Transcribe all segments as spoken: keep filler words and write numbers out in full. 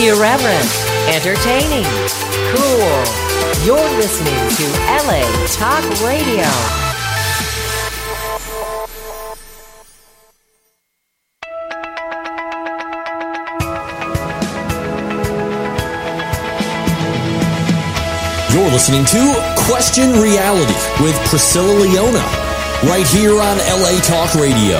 Irreverent, entertaining, cool. You're listening to L A Talk Radio. You're listening to Question Reality with Priscilla Leona, right here on L A Talk Radio.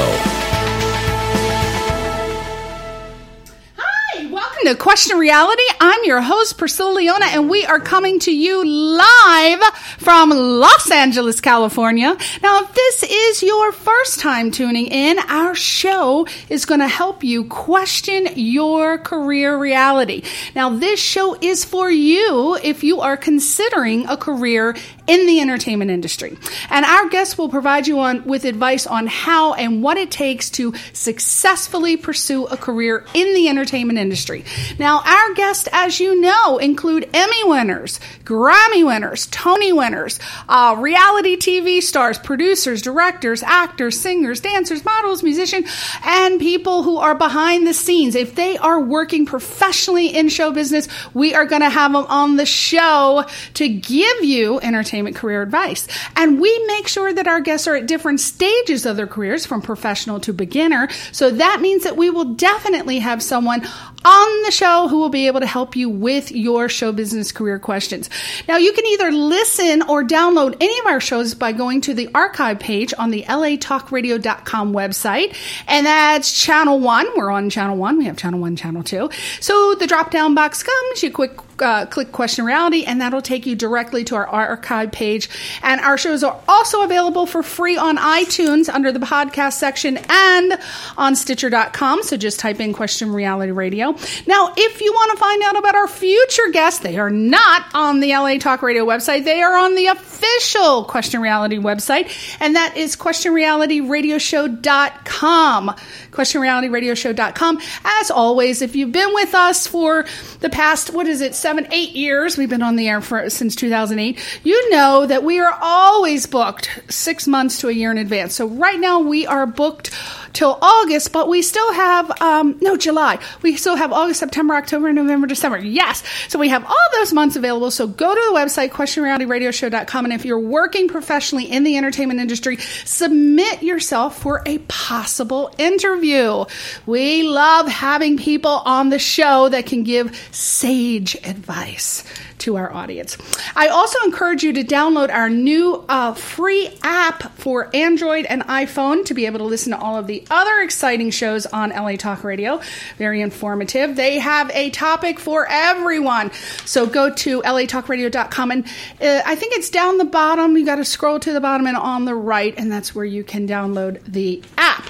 Hi, welcome to Question Reality. I'm your host, Priscilla Leona, and we are coming to you live from Los Angeles, California. Now, if this is your first time tuning in, our show is going to help you question your career reality. Now, this show is for you if you are considering a career in the entertainment industry. And our guests will provide you on with advice on how and what it takes to successfully pursue a career in the entertainment industry. Now, our guests, as you know, include Emmy winners, Grammy winners, Tony winners, uh, reality T V stars, producers, directors, actors, singers, dancers, models, musicians, and people who are behind the scenes. If they are working professionally in show business, we are going to have them on the show to give you entertainment career advice. And we make sure that our guests are at different stages of their careers, from professional to beginner. So that means that we will definitely have someone on the show who will be able to help you with your show business career questions. Now, you can either listen or download any of our shows by going to the archive page on the L A talk radio dot com website, and that's channel one. We're on channel one. We have channel one, channel two. So the drop-down box comes, you quick Uh, click Question Reality, and that'll take you directly to our archive page. And our shows are also available for free on iTunes under the podcast section and on Stitcher dot com. So just type in Question Reality Radio. Now, if you want to find out about our future guests, they are not on the L A Talk Radio website. They are on the official Question Reality website, and that is question reality radio show dot com. question reality radio show dot com. As always, if you've been with us for the past, what is it, seven, eight years, we've been on the air for since two thousand eight, you know that we are always booked six months to a year in advance. So right now we are booked till August, but we still have, um, no, July. We still have August, September, October, November, December. Yes. So we have all those months available. So go to the website, question reality radio show dot com. And if you're working professionally in the entertainment industry, submit yourself for a possible interview. We love having people on the show that can give sage advice to our audience. I also encourage you to download our new uh, free app for Android and iPhone to be able to listen to all of the other exciting shows on L A Talk Radio. Very informative. They have a topic for everyone. So go to L A talk radio dot com, and uh, I think it's down the bottom. You got to scroll to the bottom and on the right, and that's where you can download the app.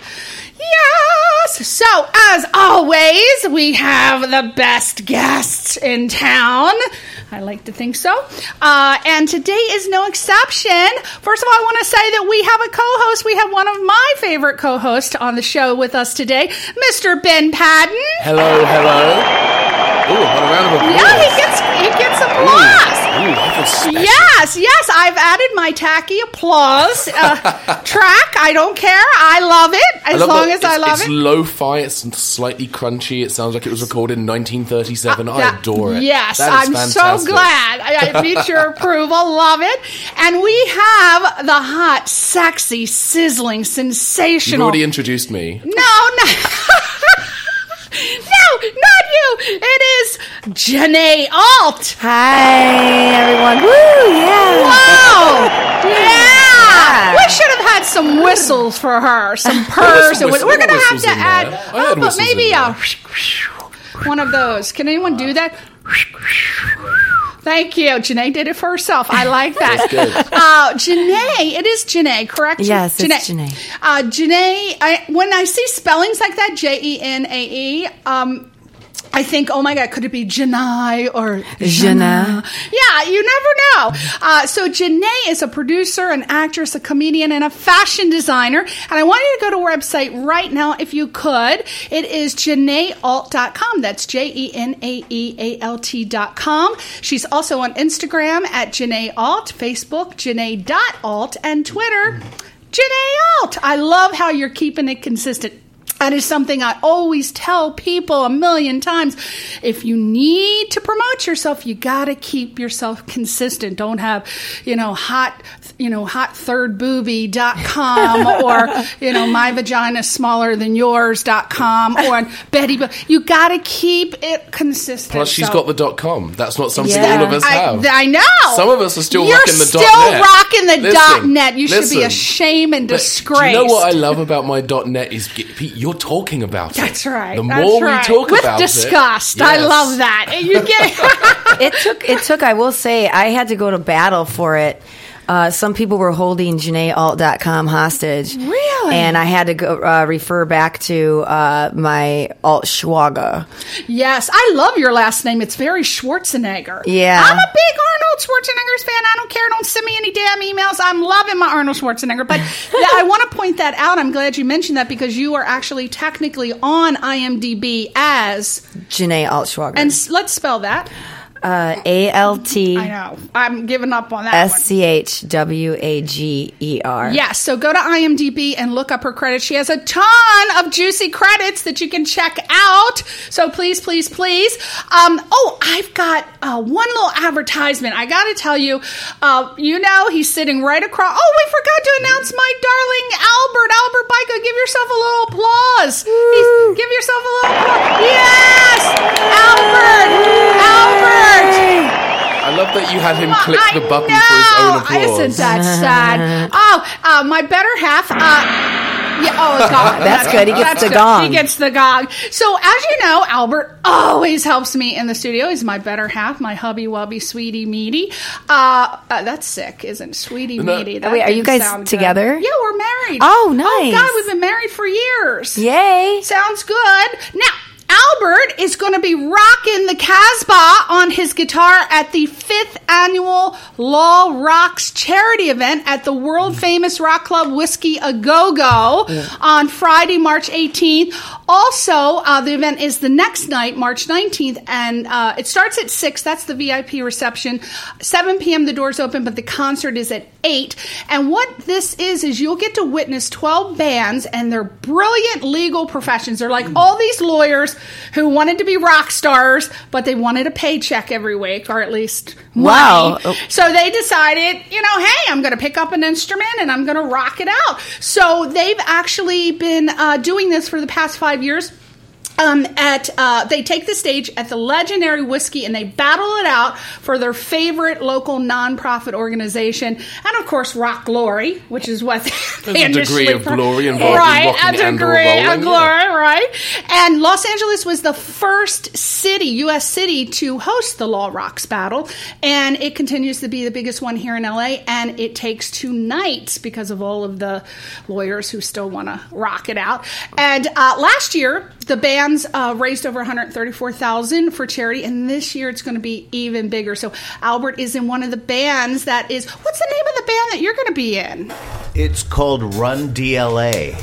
Yes! So, as always, we have the best guests in town. I like to think so. Uh, and today is no exception. First of all, I want to say that we have a co-host. We have one of my favorite co-hosts on the show with us today, Mister Ben Padden. Hello, hello. Ooh, what a round of applause. Yeah, he gets, he gets applause. Ooh, ooh, I feel special. Yes, yes, I've added my tacky applause uh, track. I don't care. I love it, as I love long that as I love it's it. It's lo-fi, it's slightly crunchy. It sounds like it was recorded in nineteen thirty-seven. Uh, I that, adore it. Yes, that I'm is so glad. I, I meet your approval. Love it. And we have the hot, sexy, sizzling, sensational... You've already introduced me. No, no. No, not you. It is Janae Alt. Hi, everyone. Woo, yeah. Wow. Yeah. We should have had some whistles for her, some purrs. some We're whistles- going to have whistles to in add, there. I oh, had but whistles maybe in a one of those. Can anyone do that? Thank you. Janae did it for herself. I like that. That's good. Uh, Janae, it is Janae, correct? Yes, it's Janae. Uh, Janae, I, when I see spellings like that, J E N A E, um, I think, oh my God, could it be Janai or Jana? Yeah, you never know. Uh, so Janae is a producer, an actress, a comedian, and a fashion designer. And I want you to go to our website right now if you could. It is janae alt dot com. That's J E N A E A L T dot com. She's also on Instagram at Janae Alt, Facebook, Janae dot alt, and Twitter, Janae Alt. I love how you're keeping it consistent. That is something I always tell people a million times. If you need to promote yourself, you got to keep yourself consistent. Don't have, you know, hot, you know, hot third booby dot com or, you know, my vagina smaller than yours dot com or Betty. You got to keep it consistent. Plus, she's So- got the dot com. That's not something Yeah. all of us I, have. I know. Some of us are still You're rocking the still dot net. rocking the Listen, dot net. You should be listen. ashamed and But disgraced. Do you know what I love about my dot net is Pete, you're talking about it. That's right. The That's more right. we talk With about disgust. it, I yes. love that. You get It took, it took, I will say, I had to go to battle for it. Uh, some people were holding Janae Alt dot com hostage. Really? And I had to go uh, refer back to uh, my Alt Schwaga. Yes, I love your last name. It's very Schwarzenegger. Yeah. I'm a big Arnold Schwarzenegger fan. I don't care. Don't send me any damn emails. I'm loving my Arnold Schwarzenegger. But yeah, I want to point that out. I'm glad you mentioned that because you are actually technically on IMDb as, Janae Alt Schwaga. and s- let's spell that. uh, A L T I know. I'm giving up on that one. S C H W A G E R. Yes, so go to IMDb and look up her credits. She has a ton of juicy credits that you can check out. So please, please, please. Um, oh, I've got uh, one little advertisement. I got to tell you, uh, you know, he's sitting right across. Oh, we forgot to announce my darling Albert. Albert Bika, give yourself a little applause. He's, give yourself a little applause. Yes, Albert, Albert. I love that you had him click I the button know. for his own applause. Isn't that sad? Oh, uh, my better half. Uh, yeah, oh, gong. That's good. He gets That's the good. gong. He gets the gong. So, as you know, Albert always helps me in the studio. He's my better half, my hubby wubby, sweetie meaty. Uh, uh, that's sick, isn't it? Sweetie No. meaty. Oh, That wait, are you didn't guys sound good. together? Yeah, we're married. Oh, Oh, nice. God, we've been married for years. Yay. Sounds good. Now, Albert is going to be rocking the Casbah on his guitar at the fifth annual Law Rocks charity event at the world famous rock club Whiskey A Go Go on Friday, March eighteenth. Also, uh, the event is the next night, March nineteenth, and uh, it starts at six. That's the V I P reception. seven p.m. the doors open, but the concert is at eight. And what this is, is you'll get to witness twelve bands and their brilliant legal professions. They're like all these lawyers who wanted to be rock stars, but they wanted a paycheck every week, or at least money. Wow. So they decided, you know, hey, I'm going to pick up an instrument and I'm going to rock it out. So they've actually been uh, doing this for the past five years. Um, at uh, they take the stage at the legendary Whiskey and they battle it out for their favorite local nonprofit organization, and of course, Rock Glory, which is what There's they a degree initially of for- glory involved in right? rocking A and or degree of rolling, glory, yeah. right? And Los Angeles was the first city, U S city, to host the Law Rocks battle, and it continues to be the biggest one here in L A. And it takes two nights because of all of the lawyers who still want to rock it out. And uh, last year, the bands uh, raised over one hundred thirty-four thousand dollars for charity, and this year it's going to be even bigger. So Albert is in one of the bands that is. What's the name of the band that you're going to be in? It's called Run D L A.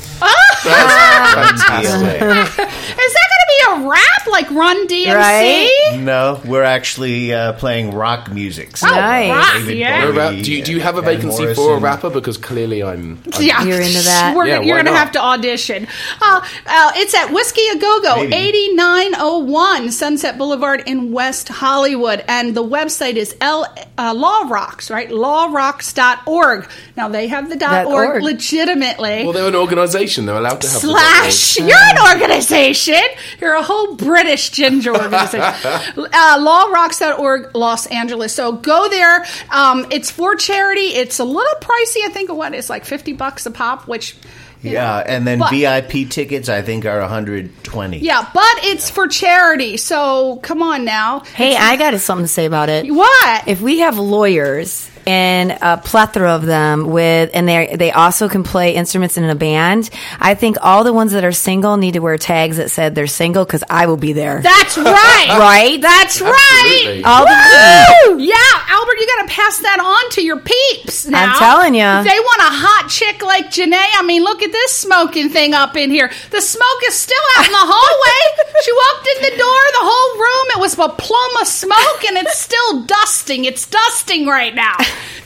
Fantastic. Is that going to be a rap like Run D M C? Right? No, we're actually uh, playing rock music. So, Oh, Nice. rock, David yeah. What Bowie about- do, you, do you have a and vacancy Morrison. for a rapper? Because clearly I'm. I'm Yeah, You're into that? We're, Yeah, gonna- you're why going to not? have to audition. Uh, uh, it's at Whiskey A Go Go, Maybe. eighty-nine oh one Sunset Boulevard in West Hollywood, and the website is L uh, Law Rocks, right? law rocks dot org. Now they have the Dot .org, org. legitimately. Well, they're an organisation. They're allowed to have the Slash, dot org. you're an organization. You're a whole British ginger organization. uh, law rocks dot org, Los Angeles. So go there. Um, it's for charity. It's a little pricey. I think what it's like fifty bucks a pop, which you Yeah, know, and then but- V I P tickets, I think, are one hundred twenty. Yeah, but it's for charity. So come on now. Hey, I got something to say about it. What? If we have lawyers and a plethora of them with, and they they also can play instruments in a band, I think all the ones that are single need to wear tags that said they're single because I will be there. That's right. Right? That's Absolutely. right. All the Woo! Yeah, Albert, you got to pass that on to your peeps now. I'm telling ya. If they want a hot chick like Janae, I mean, look at this smoking thing up in here. The smoke is still out in the hallway. She walked in the door, the whole room, it was a plum of smoke, and it's still dusting. It's dusting right now.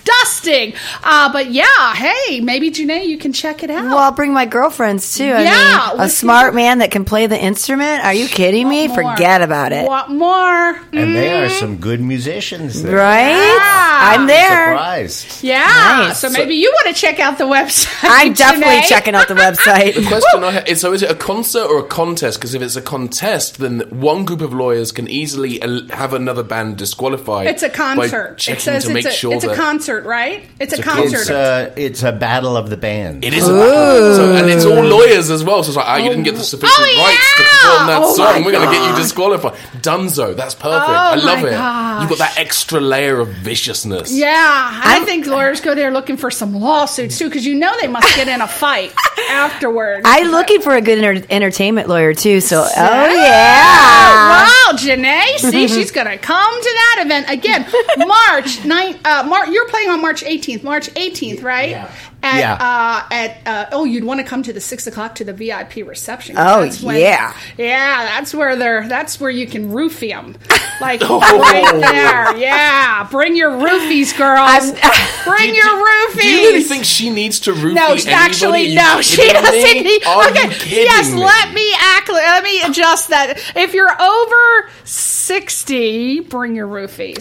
disgusting. Uh, but yeah, hey, maybe Janae, you can check it out. Well, I'll bring my girlfriends too. I Yeah, mean, we a smart man that can play the instrument. Are you kidding me? More. Forget about it. What more? And they are some good musicians there. Right? Yeah. I'm there. Surprised. Yeah. Nice. So maybe you want to check out the website. I'm definitely Janae. checking out the website. The question I have is, so is it a concert or a contest? Because if it's a contest, then one group of lawyers can easily el- have another band disqualified. It's a concert. By checking It says to it's make a, sure it's that a concert, right? It's, It's a a concert. It's a, it's a battle of the band. it is a battle. So, and it's all lawyers as well. So it's like, oh, you didn't get the sufficient Oh, rights to yeah! perform that Oh, song. my We're going to get you gosh. disqualified. Dunzo, that's perfect. Oh, I love my it. gosh. You've got that extra layer of viciousness. Yeah, I think lawyers go there looking for some lawsuits too, because you know they must get in a fight afterwards. I'm looking for a good enter- entertainment lawyer too. So, oh Yeah. yeah. Wow, Janae. See, she's going to come to that event again. March ninth. Uh, Mar- you're playing on March eighteenth. March eighteenth, right? Yeah. At, Yeah. Uh, at uh, oh, you'd want to come to the six o'clock to the V I P reception. Oh, That's when- yeah. yeah. That's where they're. That's where you can roofie them, like Oh. right there. Yeah, bring your roofies, girls. Bring Do- your do- roofies. Do you really think she needs to roofie No, anybody? actually, Are you no, she kidding doesn't me? need. Are okay, you kidding yes, me? let me act. Let me adjust that. If you're over sixty, bring your roofies.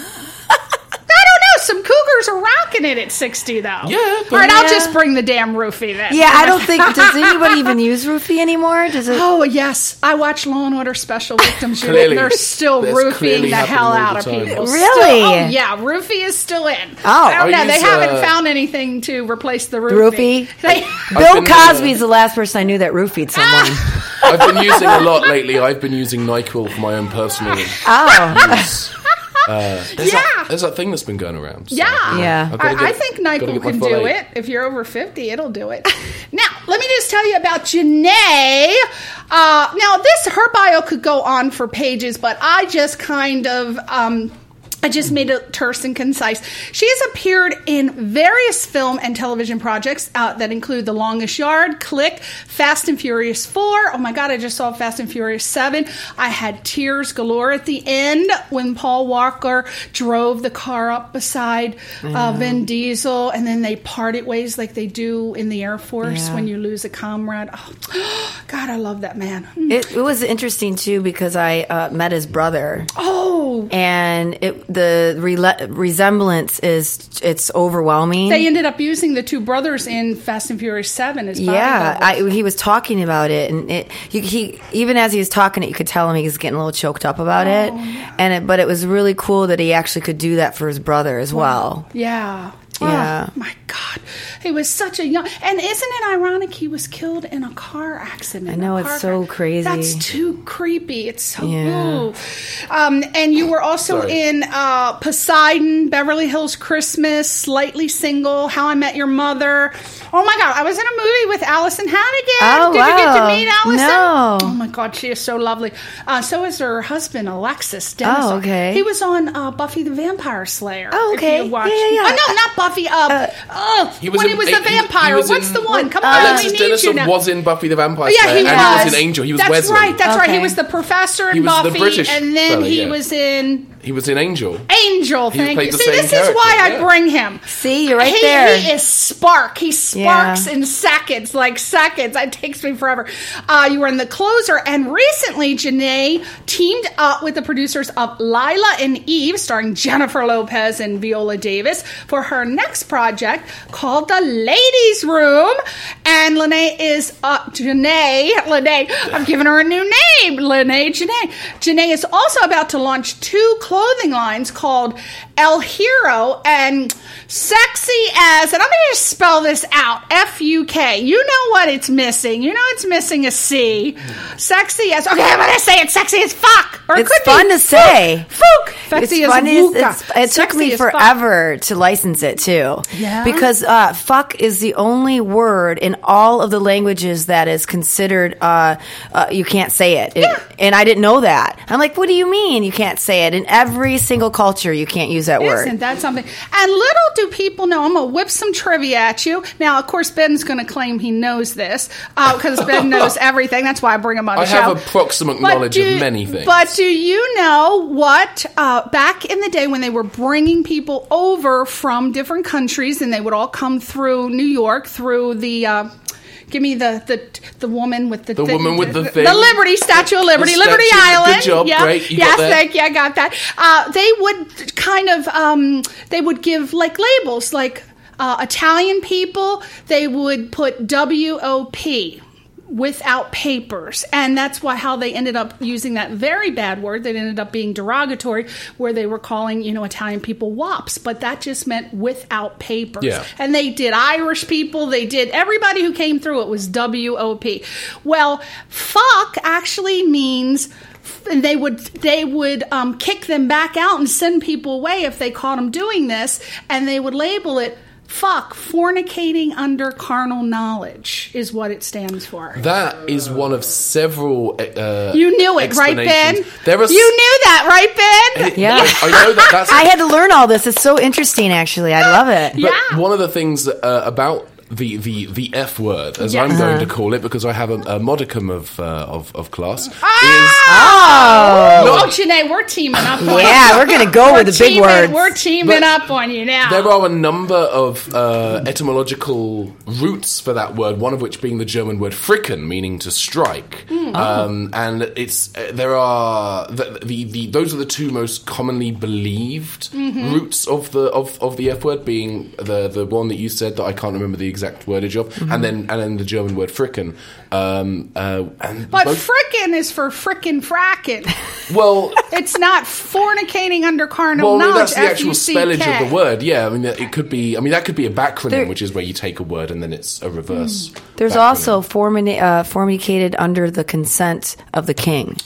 I don't know. Some cougars are rocking it at sixty, though. Yeah, but- All right, I'll Yeah. just bring the damn roofie then. Yeah, I don't think, does anybody even use roofie anymore? Does it? Oh yes, I watch Law and Order Special Victims Unit. Clearly. They're still That's roofing clearly the hell happening all out the of time. people. Really? Still- oh yeah, roofie is still in. Oh. I don't I know. They use, haven't uh, found anything to replace the roofie. Roofie? They- Bill been, uh, Cosby's the last person I knew that roofied someone. I've been using a lot lately. I've been using NyQuil for my own personal Oh. use. Uh, there's, Yeah. that, there's that thing that's been going around. So, Yeah. Yeah. I've gotta I, I get- think gotta NyQuil get my can full do eight. it. If you're over fifty, it'll do it. Now, let me just tell you about Janae. Uh, now, this, her bio could go on for pages, but I just kind of... Um, I just made it terse and concise. She has appeared in various film and television projects uh, that include The Longest Yard, Click, Fast and Furious four. Oh my God, I just saw Fast and Furious seven. I had tears galore at the end when Paul Walker drove the car up beside uh, Vin Diesel, and then they parted ways like they do in the Air Force Yeah. when you lose a comrade. Oh, God, I love that man. It, it was interesting too because I uh, met his brother. Oh, And it, the rela- resemblance is it's overwhelming. they ended up using the two brothers in Fast and Furious seven as Yeah, bodyguards. I, he was talking about it, and it you, he even as he was talking it, you could tell him he was getting a little choked up about it. And it, but it was really cool that he actually could do that for his brother as well. Yeah. Yeah. Oh, my God. He was such a young... And isn't it ironic he was killed in a car accident? I know, A it's car so crash. crazy. That's too creepy. It's so... Yeah. Ooh. Um, and you were also Sorry. in uh, Poseidon, Beverly Hills Christmas, Slightly Single, How I Met Your Mother. Oh, my God. I was in a movie with Allison Hannigan. Oh, Did you get to wow. meet Allison? No. Oh, my God. She is so lovely. Uh, so is her husband, Alexis Dennis. Oh, okay. He was on uh, Buffy the Vampire Slayer. Oh, if okay. you watched- Yeah, yeah, yeah. Oh, no, not Buffy. Uh, oh, He was when in- he was he- the he- he vampire. was What's in- the one? Come on, Alexis we need you Denison now. was in Buffy the Vampire Yeah, Slayer, he and was. he was an angel. He was That's Wesley. right. That's right. He Okay. was the professor in He was the Buffy, British and then fella, he yeah. was in He was in Angel. Angel. He Thank played you. the See, same this is character, why I yeah. bring him. See, you're right he, there. He is spark. He sparks Yeah. in seconds, like seconds. It takes me forever. Uh, you were in The Closer, and recently Janae teamed up with the producers of Lila and Eve, starring Jennifer Lopez and Viola Davis, for her next project called The Ladies' Room. And Lene is uh, Janae. Lene, I've given her a new name. Lene Janae. Janae is also about to launch two clothing lines called El Hero and Sexy As, and I'm going to spell this out, F U K. You know what it's missing. You know it's missing a C. Sexy As, okay, I'm going to say it sexy as fuck. Or it It's could fun be to say. Fook. Sexy It's as funny. vuka. It's, it's, it took Sexy me as fuck. forever to license it too. Yeah? Because uh, fuck is the only word in all of the languages that is considered uh, uh, you can't say it. It- Yeah. And I didn't know that. I'm like, what do you mean you can't say it? And every single culture, you can't use that word. Isn't that something? And little do people know, I'm going to whip some trivia at you. Now, of course, Ben's going to claim he knows this because uh, Ben knows everything. That's why I bring him on the I show. have approximate But knowledge do- of many things. But do you know what, uh, back in the day when they were bringing people over from different countries and they would all come through New York, through the... Uh, Give me the, the the woman with the The thi- woman with the the, thing. the Liberty Statue of Liberty, The Liberty statue. Island. Good job. Yeah. Great. You yes, got that. thank you. I got that. Uh, they would kind of um, they would give like labels like uh, Italian people. They would put W O P. Without papers, and that's why how they ended up using that very bad word that ended up being derogatory, where they were calling you know Italian people wops, but that just meant without papers. Yeah. And they did Irish people, they did everybody who came through it was W O P. Well, fuck actually means. And they would they would um, kick them back out and send people away if they caught them doing this, and they would label it. Fuck, fornicating under carnal knowledge is what it stands for. That is one of several. Uh, You knew it, right, Ben? explanations. There are s- You knew that, right, Ben? Yeah. I know that. That's I had to learn all this. It's so interesting, actually. I love it. But Yeah. one of the things uh, about the, the, the F word, as Yeah. I'm going to Uh-huh. call it, because I have a, a modicum of, uh, of of class, Oh, Oh. oh, Janae, we're teaming up on you. Yeah, we're going to go We're with the big teaming- words. We're teaming But up on you now. is there are a number of uh, etymological roots for that word. One of which being the German word "fricken," meaning to strike. Hmm. Um, and it's uh, there are the, the, the those are the two most commonly believed Mm-hmm. roots of the of, of the F word, being the the one that you said that I can't remember the exact wordage of, Mm-hmm. and then and then the German word "fricken." Um, uh, and But both- frickin' is for frickin' frackin'. well. It's not fornicating under carnal Well, I mean, knowledge. that's the actual F U C K. spellage of the word. Yeah, I mean, it could be. I mean, that could be a backronym, There- which is where you take a word and then it's a reverse. There's backronym. also formina- uh, fornicated under the consent of the king.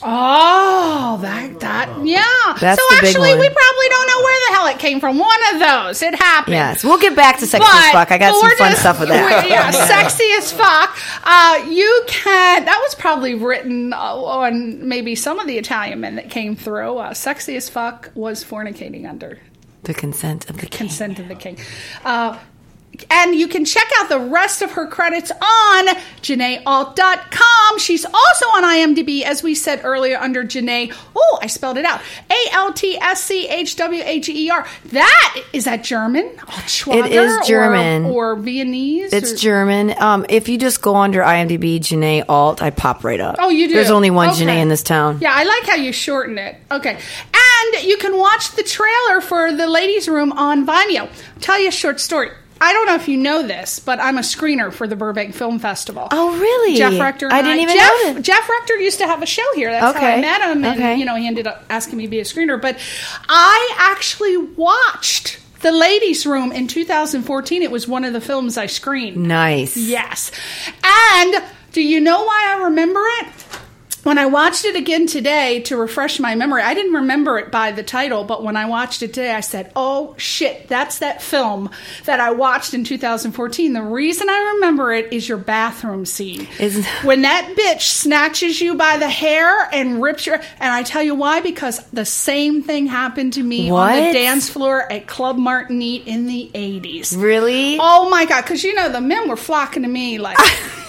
Oh, that that yeah. That's so the big actually, one. we probably don't know where the hell it came from. One of those. It happened. Yes, we'll get back to sexy But- as fuck. I got but some we're fun just- stuff with that. we're- Yeah, sexy as fuck. Uh, you can. That was probably written uh, on maybe some of the Italian men that came through. Uh, sexy as fuck was fornicating under The consent of the king. consent of the king. Uh, and you can check out the rest of her credits on Janae Alt dot com. She's also on IMDb, as we said earlier, under Janae. Oh, I spelled it out. A L T S C H W A G E R. That, is that German? Altschwager, It is German. Or, or Viennese? It's or- German. Um, if you just go under IMDb, Janae Alt, I pop right up. Oh, you do? There's only one Okay. Janae in this town. Yeah, I like how you shorten it. Okay. And you can watch the trailer for The Ladies' Room on Vimeo. I'll tell you a short story. I don't know if you know this, but I'm a screener for the Burbank Film Festival. Oh, really? Jeff Rector and I didn't even Jeff, know that. Jeff Rector used to have a show here. That's how I Okay. met him. And, Okay. you know, he ended up asking me to be a screener. But I actually watched The Ladies' Room in two thousand fourteen. It was one of the films I screened. Nice. Yes. And do you know why I remember it? When I watched it again today to refresh my memory, I didn't remember it by the title, but when I watched it today, I said, oh shit, that's that film that I watched in two thousand fourteen. The reason I remember it is your bathroom scene. Is- when that bitch snatches you by the hair and rips your... And I tell you why, because the same thing happened to me on the What? dance floor at Club Martinique in the eighties. Really? Oh my God, because you know, the men were flocking to me like...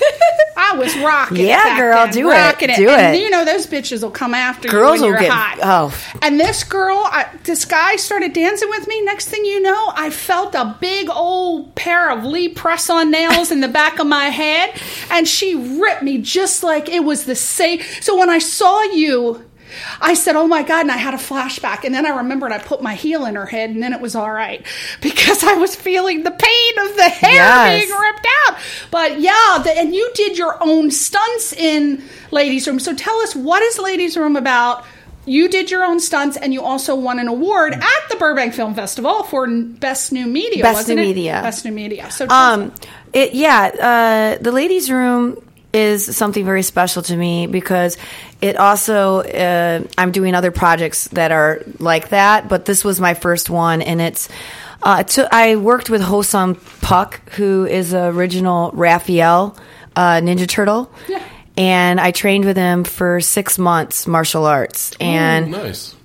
I was rocking. Yeah, back girl, then, do it, rocking do And it. you know those bitches will come after Girls you when will you're get- hot. oh. And this girl, I, this guy started dancing with me. Next thing you know, I felt a big old pair of Lee press-on nails in the back of my head, and she ripped me just like it was the same. So when I saw you, I said, oh my God, and I had a flashback. And then I remembered I put my heel in her head, and then it was all right. Because I was feeling the pain of the hair Yes. being ripped out. But yeah, the, and you did your own stunts in Ladies' Room. So tell us, what is Ladies' Room about? You did your own stunts, and you also won an award at the Burbank Film Festival for Best New Media, Best wasn't New it? Media. Best New Media. So tell us- Um, it, yeah, uh, the ladies' room is something very special to me because it also, uh, I'm doing other projects that are like that, but this was my first one, and it's, uh, to, I worked with Hosam Puck, who is the original Raphael uh, Ninja Turtle. Yeah. And I trained with him for six months, martial arts. And nice.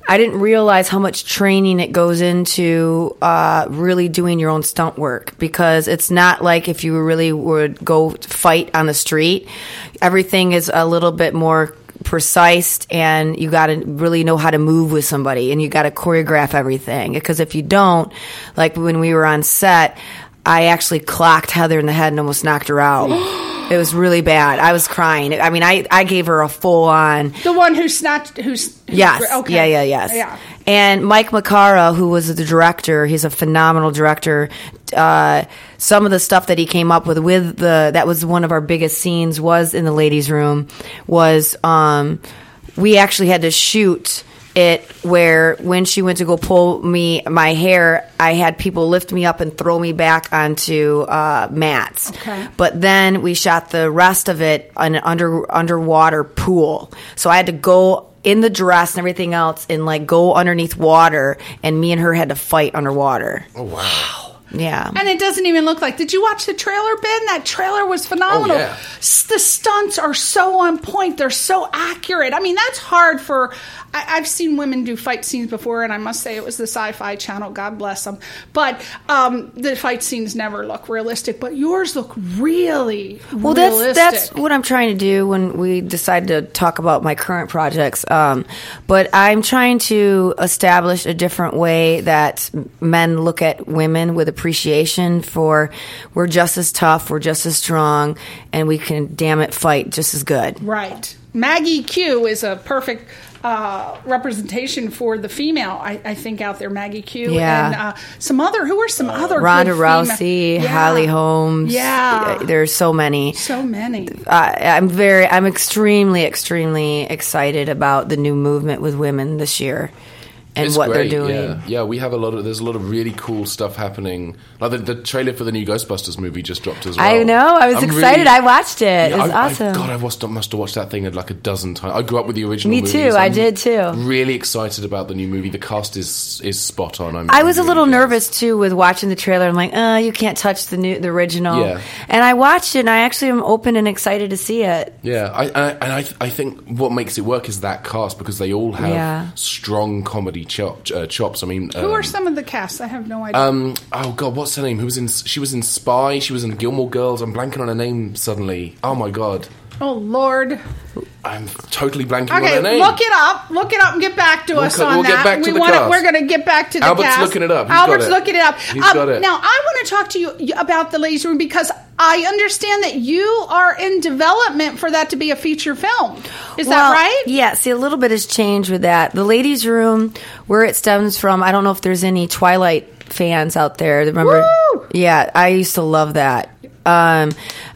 I didn't realize how much training it goes into uh, really doing your own stunt work, because it's not like if you really would go fight on the street. Everything is a little bit more precise, and you got to really know how to move with somebody, and you got to choreograph everything. Because if you don't, like when we were on set, I actually clocked Heather in the head and almost knocked her out. It was really bad. I was crying. I mean, I, I gave her a full on. The one who snatched, who's, who's yes, okay. yeah, yeah, yes, yeah. And Mike Macara, who was the director, he's a phenomenal director. Uh, some of the stuff that he came up with with the that was one of our biggest scenes was in the ladies' room. Was um, we actually had to shoot it where when she went to go pull me my hair, I had people lift me up and throw me back onto uh, mats. Okay. But then we shot the rest of it on an under underwater pool. So I had to go in the dress and everything else and like go underneath water, and me and her had to fight underwater. Oh wow. Yeah. And it doesn't even look like. Did you watch the trailer, Ben? That trailer was phenomenal. Oh, yeah. S- The stunts are so on point. They're so accurate. I mean, that's hard for. I, I've seen women do fight scenes before, and I must say it was the Sci-Fi Channel. God bless them. But um, the fight scenes never look realistic. But yours look really well, realistic. that's that's what I'm trying to do when we decide to talk about my current projects. Um, but I'm trying to establish a different way that men look at women with appreciation for we're just as tough, we're just as strong, and we can, damn it, fight just as good. Right. Maggie Q is a perfect uh, representation for the female, I, I think, out there. Maggie Q. Yeah. And uh, some other, who are some other Ronda good female- Rousey, Yeah. Holly Holmes. Yeah. There's so many. So many. Uh, I'm very, I'm extremely, extremely excited about the new movement with women this year and It's what great, they're doing. Yeah. yeah, we have a lot of. There's a lot of really cool stuff happening. Like the, the trailer for the new Ghostbusters movie just dropped as well. I know. I was I'm excited. really- I watched it. Yeah, it was I, awesome. I, God, I must, must have watched that thing like a dozen times. I grew up with the original. Me movies. too. I I'm did too. Really excited about the new movie. The cast is is spot on. I'm, I was I'm a little really nervous too with watching the trailer. I'm like, uh, you can't touch the new, the original. Yeah. And I watched it, and I actually am open and excited to see it. Yeah, I, I, and I, I think what makes it work is that cast, because they all have Yeah. strong comedy chop, uh, chops. I mean, Who um, are some of the cast? I have no idea. Um, oh God, what's her name? Who was in? She was in Spy. She was in Gilmore Girls. I'm blanking on her name suddenly. Oh my God, oh, Lord. I'm totally blanking on Okay, her name. look it up. Look it up and get back to We'll us co- on we'll get that. back to we the wanna- cast. We're going to get back to the Albert's cast. looking it up. He's Albert's got it. looking it up. He's Um, got it. Now, I want to talk to you about the Ladies' Room, because I understand that you are in development for that to be a feature film. Is that Well, right? Yeah, see, a little bit has changed with that. The ladies' room, where it stems from, I don't know if there's any Twilight fans out there. Remember? Woo! Yeah, I used to love that. Um,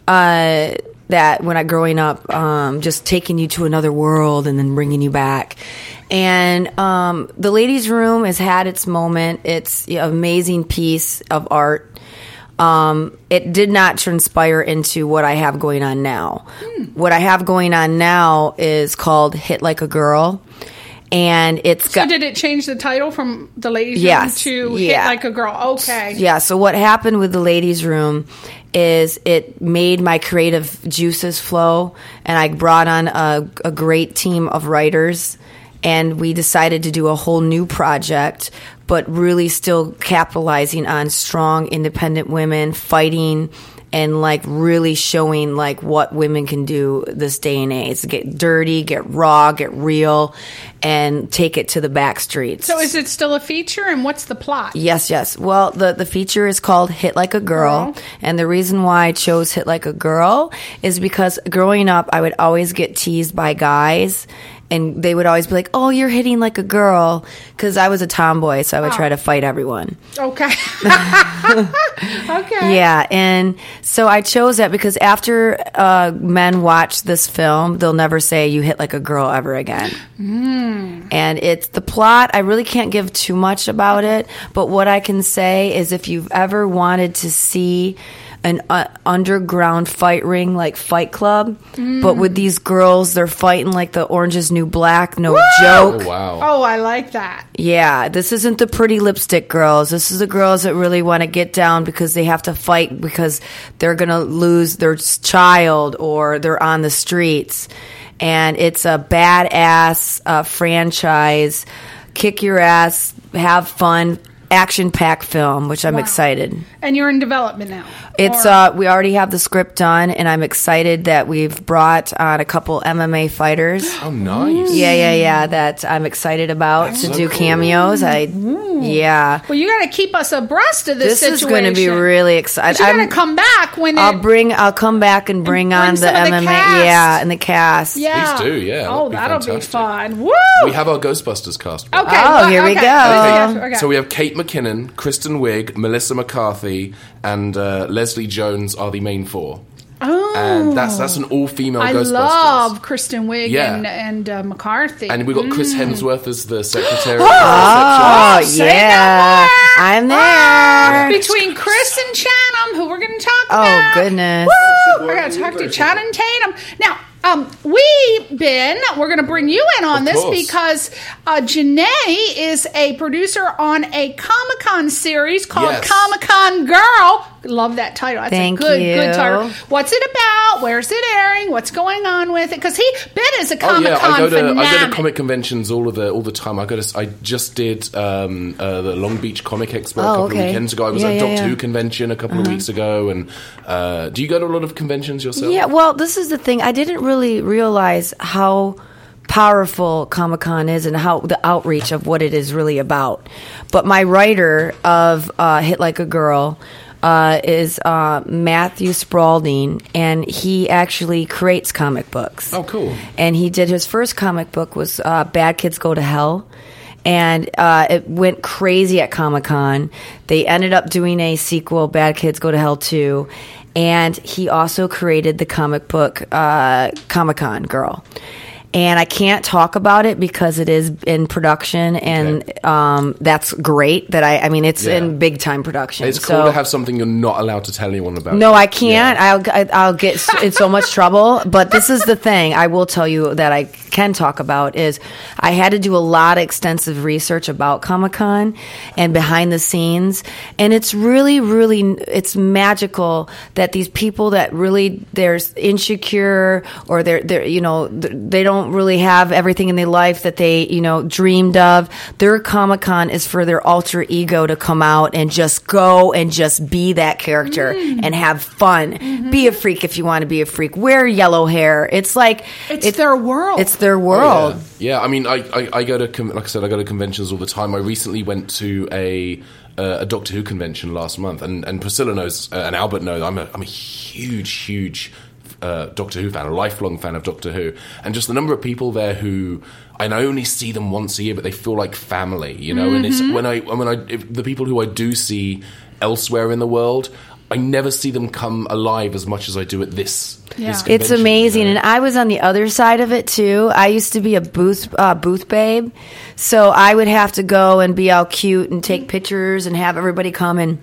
uh, that when I growing up, um, just taking you to another world and then bringing you back. And um, the ladies' room has had its moment. It's an amazing piece of art. Um, it did not transpire into what I have going on now. Hmm. What I have going on now is called Hit Like a Girl. And it's So got. did it change the title from the Ladies' Yes, Room to yeah. Hit Like a Girl? Okay. Yeah, so what happened with the ladies' room is it made my creative juices flow, and I brought on a, a great team of writers, and we decided to do a whole new project, but really still capitalizing on strong, independent women fighting and like really showing like what women can do this day and age. Get dirty, get raw, get real, and take it to the back streets. So is it still a feature, and what's the plot? Yes, yes. Well, the, the feature is called Hit Like a Girl. Girl. And the reason why I chose Hit Like a Girl is because growing up, I would always get teased by guys. And they would always be like, oh, you're hitting like a girl. Because I was a tomboy, so I would Oh. try to fight everyone. Okay. Okay. Yeah, and so I chose that because after uh, men watch this film, they'll never say you hit like a girl ever again. Mm. And it's the plot. I really can't give too much about it, but what I can say is if you've ever wanted to see an uh, underground fight ring like Fight Club, mm. but with these girls, they're fighting like the Orange is New Black, no Woo! joke. Oh, wow. Oh, I like that. Yeah, this isn't the pretty lipstick girls. This is the girls that really want to get down because they have to fight because they're going to lose their child or they're on the streets. And it's a badass uh, franchise kick your ass, have fun, action-packed film, which I'm Wow. excited. And you're in development now. It's Or- uh, we already have the script done, and I'm excited that we've brought on a couple M M A fighters. Oh, nice. Yeah, yeah, yeah. That I'm excited about to so do cool. cameos. I yeah. Well, you got to keep us abreast of this, This is situation. going to be really exciting. You got to come back when it. I'll bring. I'll come back and bring bring on the some of the M M A. cast. Yeah, and the cast. yeah. Please do, yeah, Oh, that'd be that'll be fantastic. fun. Woo! We have our Ghostbusters cast. Okay. Oh, well, here we okay. go. Yes, okay. So we have Kate McKinnon, Kristen Wiig, Melissa McCarthy, and uh, Leslie Jones are the main four. Oh. And that's that's an all-female I Ghostbusters. love Kristen Wiig Yeah. and, and uh, McCarthy. And we've got Chris Hemsworth as the secretary. Oh, say yeah. no more. I'm there. Ah, between Chris and Chatham, who we're going to talk Oh, about. goodness. Woo! I got to talk to Channing Tatum. Now, um, we, Ben, we're going to bring you in on Of this course. because uh, Janae is a producer on a Comic-Con series called Yes. Comic-Con Girl. Love that title. That's Thank a good, you. good title. What's it about? Where's it airing? What's going on with it? Because he, Ben is a Oh Comic-Con yeah, I go to fanatic. I go to comic conventions all of the all the time. I go to I just did um, uh, the Long Beach Comic Expo a Oh, couple okay. of weekends ago. I was Yeah, at yeah, Doctor yeah. Who convention a couple of weeks ago. And uh, do you go to a lot of conventions yourself? Yeah, well, this is the thing. I didn't really realize how powerful Comic-Con is and how the outreach of what it is really about. But my writer of uh, Hit Like a Girl uh, is uh, Matthew Spaulding, and he actually creates comic books. Oh, cool. And he did his first comic book was uh, Bad Kids Go to Hell. And uh, it went crazy at Comic-Con. They ended up doing a sequel, Bad Kids Go to Hell two. And he also created the comic book uh, Comic-Con Girl. And I can't talk about it because it is in production, and Okay. um, that's great. That I, I mean, it's Yeah. in big time production. It's so, cool to have something you're not allowed to tell anyone about. No, I can't. Yeah. I'll I- I'll get s- in so much trouble. But this is the thing I will tell you that I can talk about is I had to do a lot of extensive research about Comic-Con and behind the scenes, and it's really, really, it's magical that these people that really they're insecure or they're they're you know they don't really have everything in their life that they you know dreamed of. Their Comic-Con is for their alter ego to come out and just go and just be that character and have fun. Be a freak if you want to be a freak. Wear yellow hair. It's like It's it- their world. It's their Oh, world. yeah. yeah, I mean, I, I, I go to com- like I said, I go to conventions all the time. I recently went to a uh, a Doctor Who convention last month, and, and Priscilla knows, uh, and Albert knows. I'm a I'm a huge, huge uh, Doctor Who fan, a lifelong fan of Doctor Who, and just the number of people there who. And I only see them once a year, but they feel like family, you know. And it's when I when I if the people who I do see elsewhere in the world, I never see them come alive as much as I do at this. Yeah. this It's convention, amazing, you know? and I was on the other side of it too. I used to be a booth uh, booth babe, so I would have to go and be all cute and take pictures and have everybody come and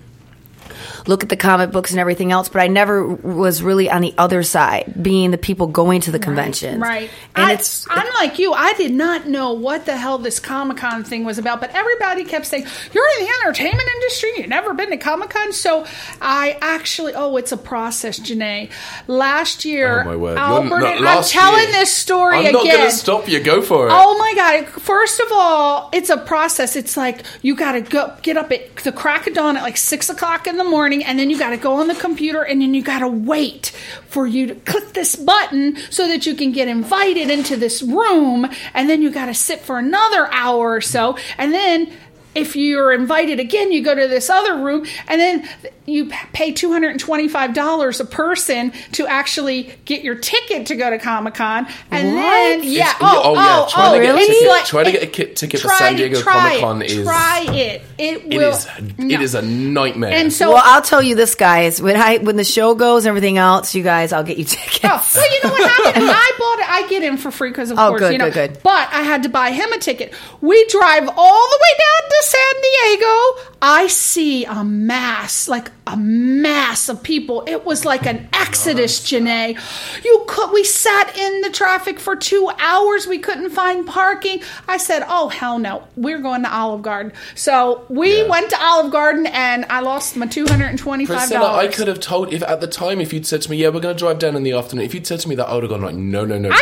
look at the comic books and everything else. But I never was really on the other side, being the people going to the conventions. Right. And I, it's I'm like you. I did not know what the hell this Comic-Con thing was about, but everybody kept saying, you're in the entertainment industry, you've never been to Comic-Con. So I actually, oh, it's a process, Janae. Last year, Oh my word! Albert, You're not- and I'm last telling year- this story I'm again. not going to stop you. Go for it. Oh my God. First of all, it's a process. It's like you got to go get up at the crack of dawn at like six o'clock in the morning, and then you got to go on the computer, and then you got to wait for you to click this button so that you can get invited into this room, and then you got to sit for another hour or so, and then if you're invited again, you go to this other room, and then you pay two hundred twenty-five dollars a person to actually get your ticket to go to Comic-Con. And then, yeah, It's- oh, oh, yeah. oh, Trying oh, to get a it's ticket- like- trying to get a ki- ticket for try San to- Diego try Comic-Con it, is- Try it. It It will. is no. it is a nightmare. And so, well, I'll tell you this, guys. When I when the show goes and everything else, you guys, I'll get you tickets. Oh, well, you know what happened? I bought it. I get in for free because, of Oh, course, good, you know. good, good. But I had to buy him a ticket. We drive all the way down to San Diego. I see a mass, like a mass of people. It was like an exodus, Janae. You could. We sat in the traffic for two hours. We couldn't find parking. I said, "Oh hell no, we're going to Olive Garden." So we Yeah. went to Olive Garden, and I lost my two hundred and twenty-five Priscilla, dollars. I could have told if at the time if you'd said to me, "Yeah, we're going to drive down in the afternoon," if you'd said to me that, I would have gone like, "No, no, no, I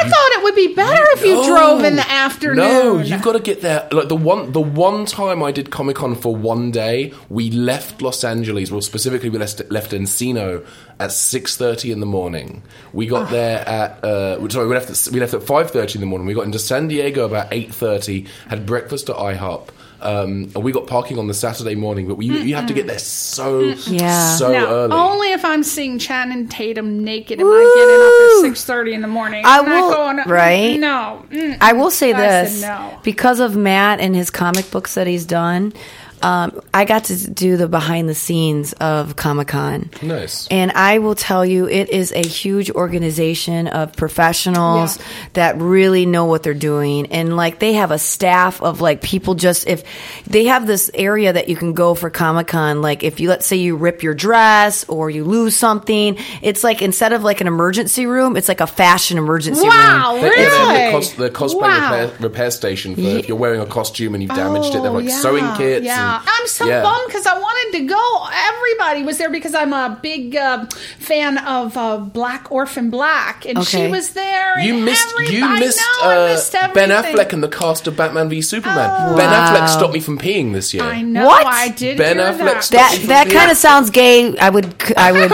thought it would be better if you No. drove in the afternoon. No, you've got to get there. Like the one, the one time I did Comic Con for one day, we left Los Angeles. Well, specifically, we left, left Encino at six thirty in the morning. We got there at uh, sorry, we left at, we left at five thirty in the morning. We got into San Diego about eight thirty. Had breakfast at IHOP. Um, and we got parking on the Saturday morning, but we, you have to get there so Yeah. so Now, early. only if I'm seeing Channing Tatum naked am I getting up at six thirty in the morning. I I'm not will- going, right? No. Mm-mm. I will say I this said no. because of Matt and his comic books that he's done. Um, I got to do the behind the scenes of Comic-Con. Nice. And I will tell you, it is a huge organization of professionals Yeah. that really know what they're doing. And like, they have a staff of like people just, if they have this area that you can go for Comic-Con, like if you, let's say you rip your dress or you lose something, it's like instead of like an emergency room, it's like a fashion emergency Wow, room. They- really? yeah, they have the, cos- the cosplay Wow. repair, repair station for if you're wearing a costume and you've damaged it. They have like Oh, yeah, sewing kits. Yeah, and- I'm so yeah. bummed because I wanted to go. Everybody was there because I'm a big uh, fan of uh, Black Orphan Black, and she Okay. was there. You and missed. everybody- You I missed, know, I uh, missed Ben everything. Affleck and the cast of Batman v Superman. Oh. Ben Wow. Affleck stopped me from peeing this year. I know. What? I did. Ben hear Affleck that. stopped That me that from kind peeing. of sounds gay. I would I would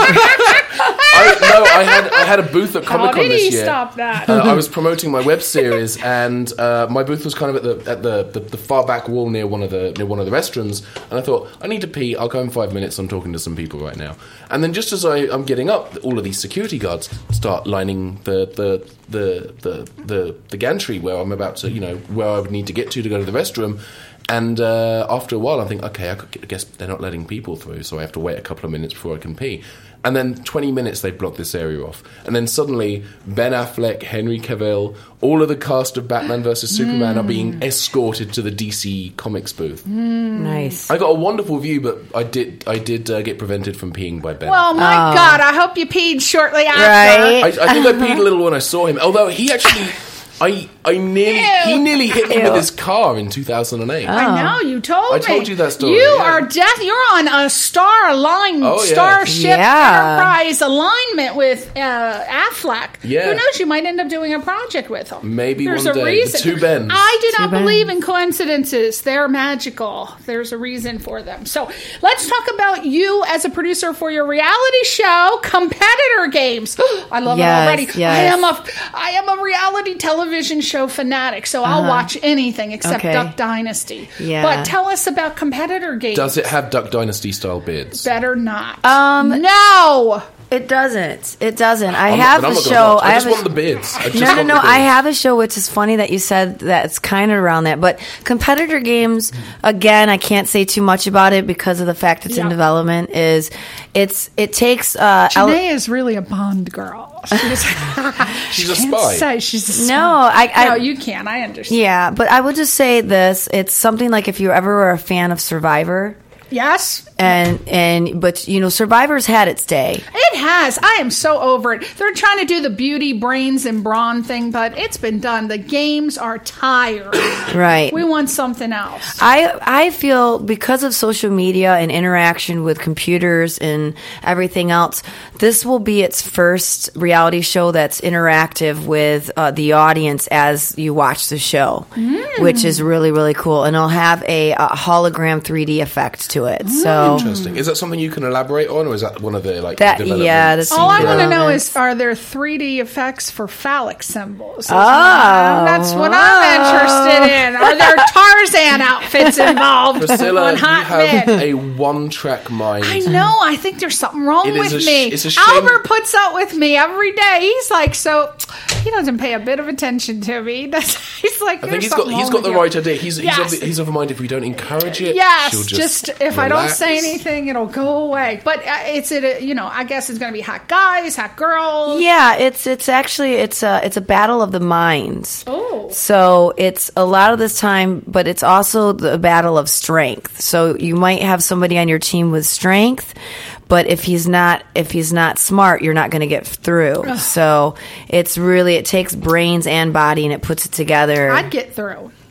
I, no, I had I had a booth at How Comic Con did this he year. stop that? Uh, I was promoting my web series, and uh, my booth was kind of at the at the, the, the far back wall near one of the near one of the restrooms. And I thought, I need to pee. I'll go in five minutes. I'm talking to some people right now. And then just as I, I'm getting up, all of these security guards start lining the the the the the, the gantry where I'm about to, you know, where I would need to get to to go to the restroom. And uh, after a while, I think, okay, I could- I guess they're not letting people through, so I have to wait a couple of minutes before I can pee. And then twenty minutes, they block this area off. And then suddenly, Ben Affleck, Henry Cavill, all of the cast of Batman versus Superman are being escorted to the D C Comics booth. nice. I got a wonderful view, but I did I did uh, get prevented from peeing by Ben. Well, my God, I hope you peed shortly after. Right. I, I think I peed a little when I saw him, although he actually... I, I nearly he Ew. nearly hit me with his car in two thousand eight. I know, you told I me. told you that story, You yeah. are death. You're on a star align, Oh, yeah. Starship Yeah. Enterprise alignment with uh, Affleck. Yeah. Who knows? You might end up doing a project with him. Maybe There's one a day. reason. The two Bens. I do not Two believe Bens. in coincidences. They're magical. There's a reason for them. So let's talk about you as a producer for your reality show, Competitor Games. I love Yes, it already. yes. I am a I am a reality television show fanatic, so I'll watch anything except Okay. Duck Dynasty. Yeah. But tell us about Competitor Games. Does it have Duck Dynasty style beards? Better not. Um, no. It doesn't. It doesn't. I I'm not- have but I'm a not gonna show. watch. I, have just a, want the beards. I just No, no, want no. the I beards. have a show, which is funny that you said that it's kind of around that. But Competitor Games, again, I can't say too much about it because of the fact it's in Yeah. development. Is it's it takes uh, ele- Janae is really a Bond girl. She's, She's a can't spy. Say she's a spy. No, I- I- no, you can. I understand. yeah. But I would just say this: it's something like if you ever were a fan of Survivor. Yes, And and but you know, Survivor's had its day. it has. I am so over it. They're trying to do the beauty, brains, and brawn thing, but it's been done. The games are tired. Right. We want something else. I I feel because of social media and interaction with computers and everything else, this will be its first reality show that's interactive with uh, the audience as you watch the show, which is really really cool. And it'll have a, a hologram three D effect to it. So Interesting. Is that something you can elaborate on, or is that one of the like That- development yeah, that's- All I want to know Elements. is, are there three D effects for phallic symbols? Oh. That's what I'm interested in. Are there Tarzan outfits involved Priscilla, on you Hot have Men? a one-track mind. I know. I think there's something wrong It is with a sh- me. it's a shame- Albert puts up with me every day. He's like, so he doesn't pay a bit of attention to me. That's, he's like, I think there's he's got something he's wrong got with the you. right idea. He's he's, Yes. of the, he's of a mind if we don't encourage it. Yes, she'll just, just, if I don't relax. say anything, it'll go away. But uh, it's it, you know, I guess it's going to be hot guys, hot girls. yeah, it's it's actually it's a it's a battle of the minds. Oh. So it's a lot of this time, but it's also the battle of strength. So you might have somebody on your team with strength, but if he's not if he's not smart, you're not going to get through. So it's really it takes brains and body, and it puts it together. I'd get through.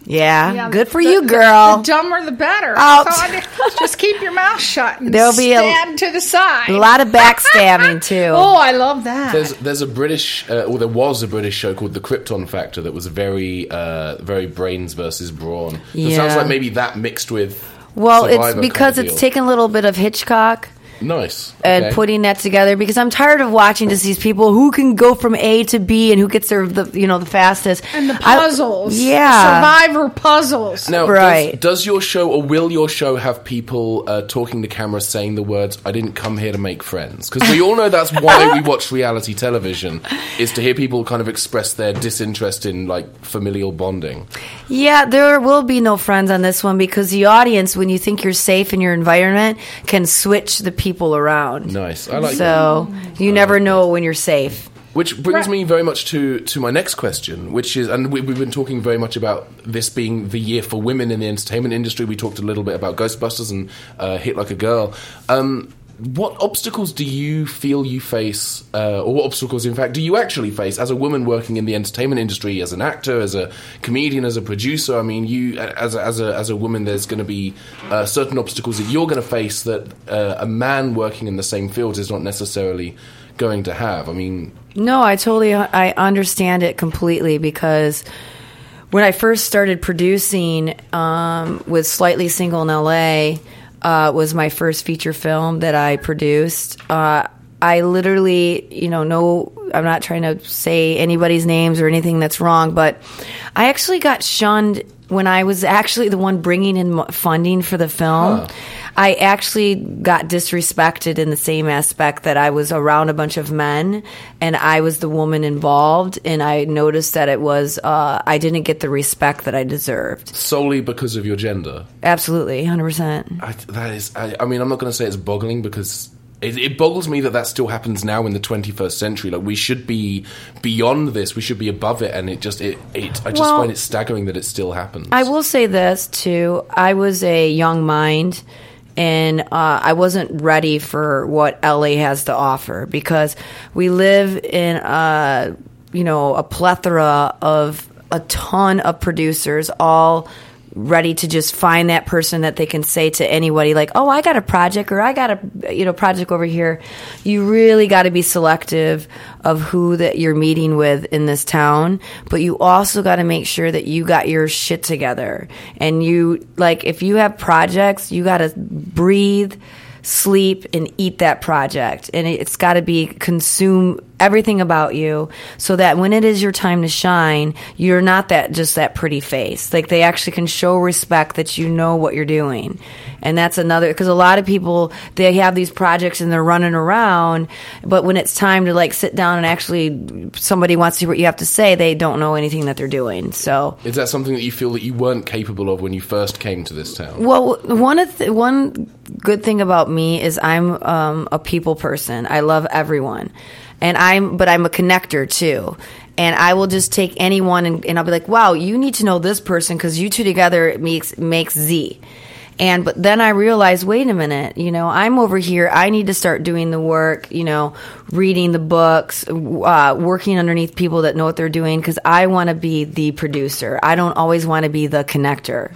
Yeah, Yeah, good for the- you, the- girl. The, dumber the better. Oh. So I- just keep your mouth shut and There'll be a- stand to the side. A lot of backstabbing too. Oh, I love that. There's there's a British, uh, or there was a British show called The Krypton Factor that was very uh, very brains versus brawn. So It sounds Yeah. like maybe that mixed with well, Survivor it's kind because of it's deal. taken a little bit of Hitchcock. Nice. And Okay. putting that together, because I'm tired of watching just these people who can go from A to B and who gets there the you know the fastest and the I- puzzles. yeah, Survivor puzzles. Now, Right. does, does your show, or will your show, have people uh, talking to camera saying the words, I didn't come here to make friends? Because we all know that's why we watch reality television, is to hear people kind of express their disinterest in, like, familial bonding. yeah. There will be no friends on this one because the audience, when you think you're safe in your environment, can switch the people around. Nice. I like that. So you never know when you're safe. Which brings Right. me very much to, to my next question, which is, and we, we've been talking very much about this being the year for women in the entertainment industry. We talked a little bit about Ghostbusters and uh, Hit Like a Girl. Um, what obstacles do you feel you face, uh, or what obstacles, in fact, do you actually face as a woman working in the entertainment industry, as an actor, as a comedian, as a producer? I mean, you, as a, as a, as a woman, there's going to be uh, certain obstacles that you're going to face that uh, a man working in the same field is not necessarily going to have. I mean... No, I totally I understand it completely because when I first started producing um, with Slightly Single in L A, uh, was my first feature film that I produced. Uh, I literally, you know, no, I'm not trying to say anybody's names or anything that's wrong, but I actually got shunned when I was actually the one bringing in mo- funding for the film. Huh. I actually got disrespected in the same aspect that I was around a bunch of men and I was the woman involved, and I noticed that it was uh, I didn't get the respect that I deserved. Solely because of your gender? Absolutely, one hundred percent. I, that is, I, I mean, I'm not going to say it's boggling because it, it boggles me that that still happens now in the twenty-first century. Like, we should be beyond this. We should be above it. And it just, it, it I just Well, find it staggering that it still happens. I will say this too. I was a young mind, and uh, I wasn't ready for what L A has to offer because we live in a, you know, a plethora of a ton of producers, all ready to just find that person that they can say to anybody, like, oh, I got a project, or I got a, you know, project over here. You really got to be selective of who that you're meeting with in this town, but you also got to make sure that you got your shit together. And you, like, if you have projects, you got to breathe, sleep, and eat that project. And it's got to be consume everything about you so that when it is your time to shine, you're not that just that pretty face. Like, they actually can show respect that you know what you're doing. And that's another, because a lot of people, they have these projects and they're running around, but when it's time to, like, sit down and actually somebody wants to hear what you have to say, they don't know anything that they're doing. So Is that something that you feel that you weren't capable of when you first came to this town? Well, one of the, one good thing about me is I'm um, a people person. I love everyone, and I'm but I'm a connector too. And I will just take anyone and, and I'll be like, "Wow, you need to know this person because you two together makes makes Z." And but then I realized, wait a minute, you know, I'm over here. I need to start doing the work, you know, reading the books, uh, working underneath people that know what they're doing, because I want to be the producer. I don't always want to be the connector.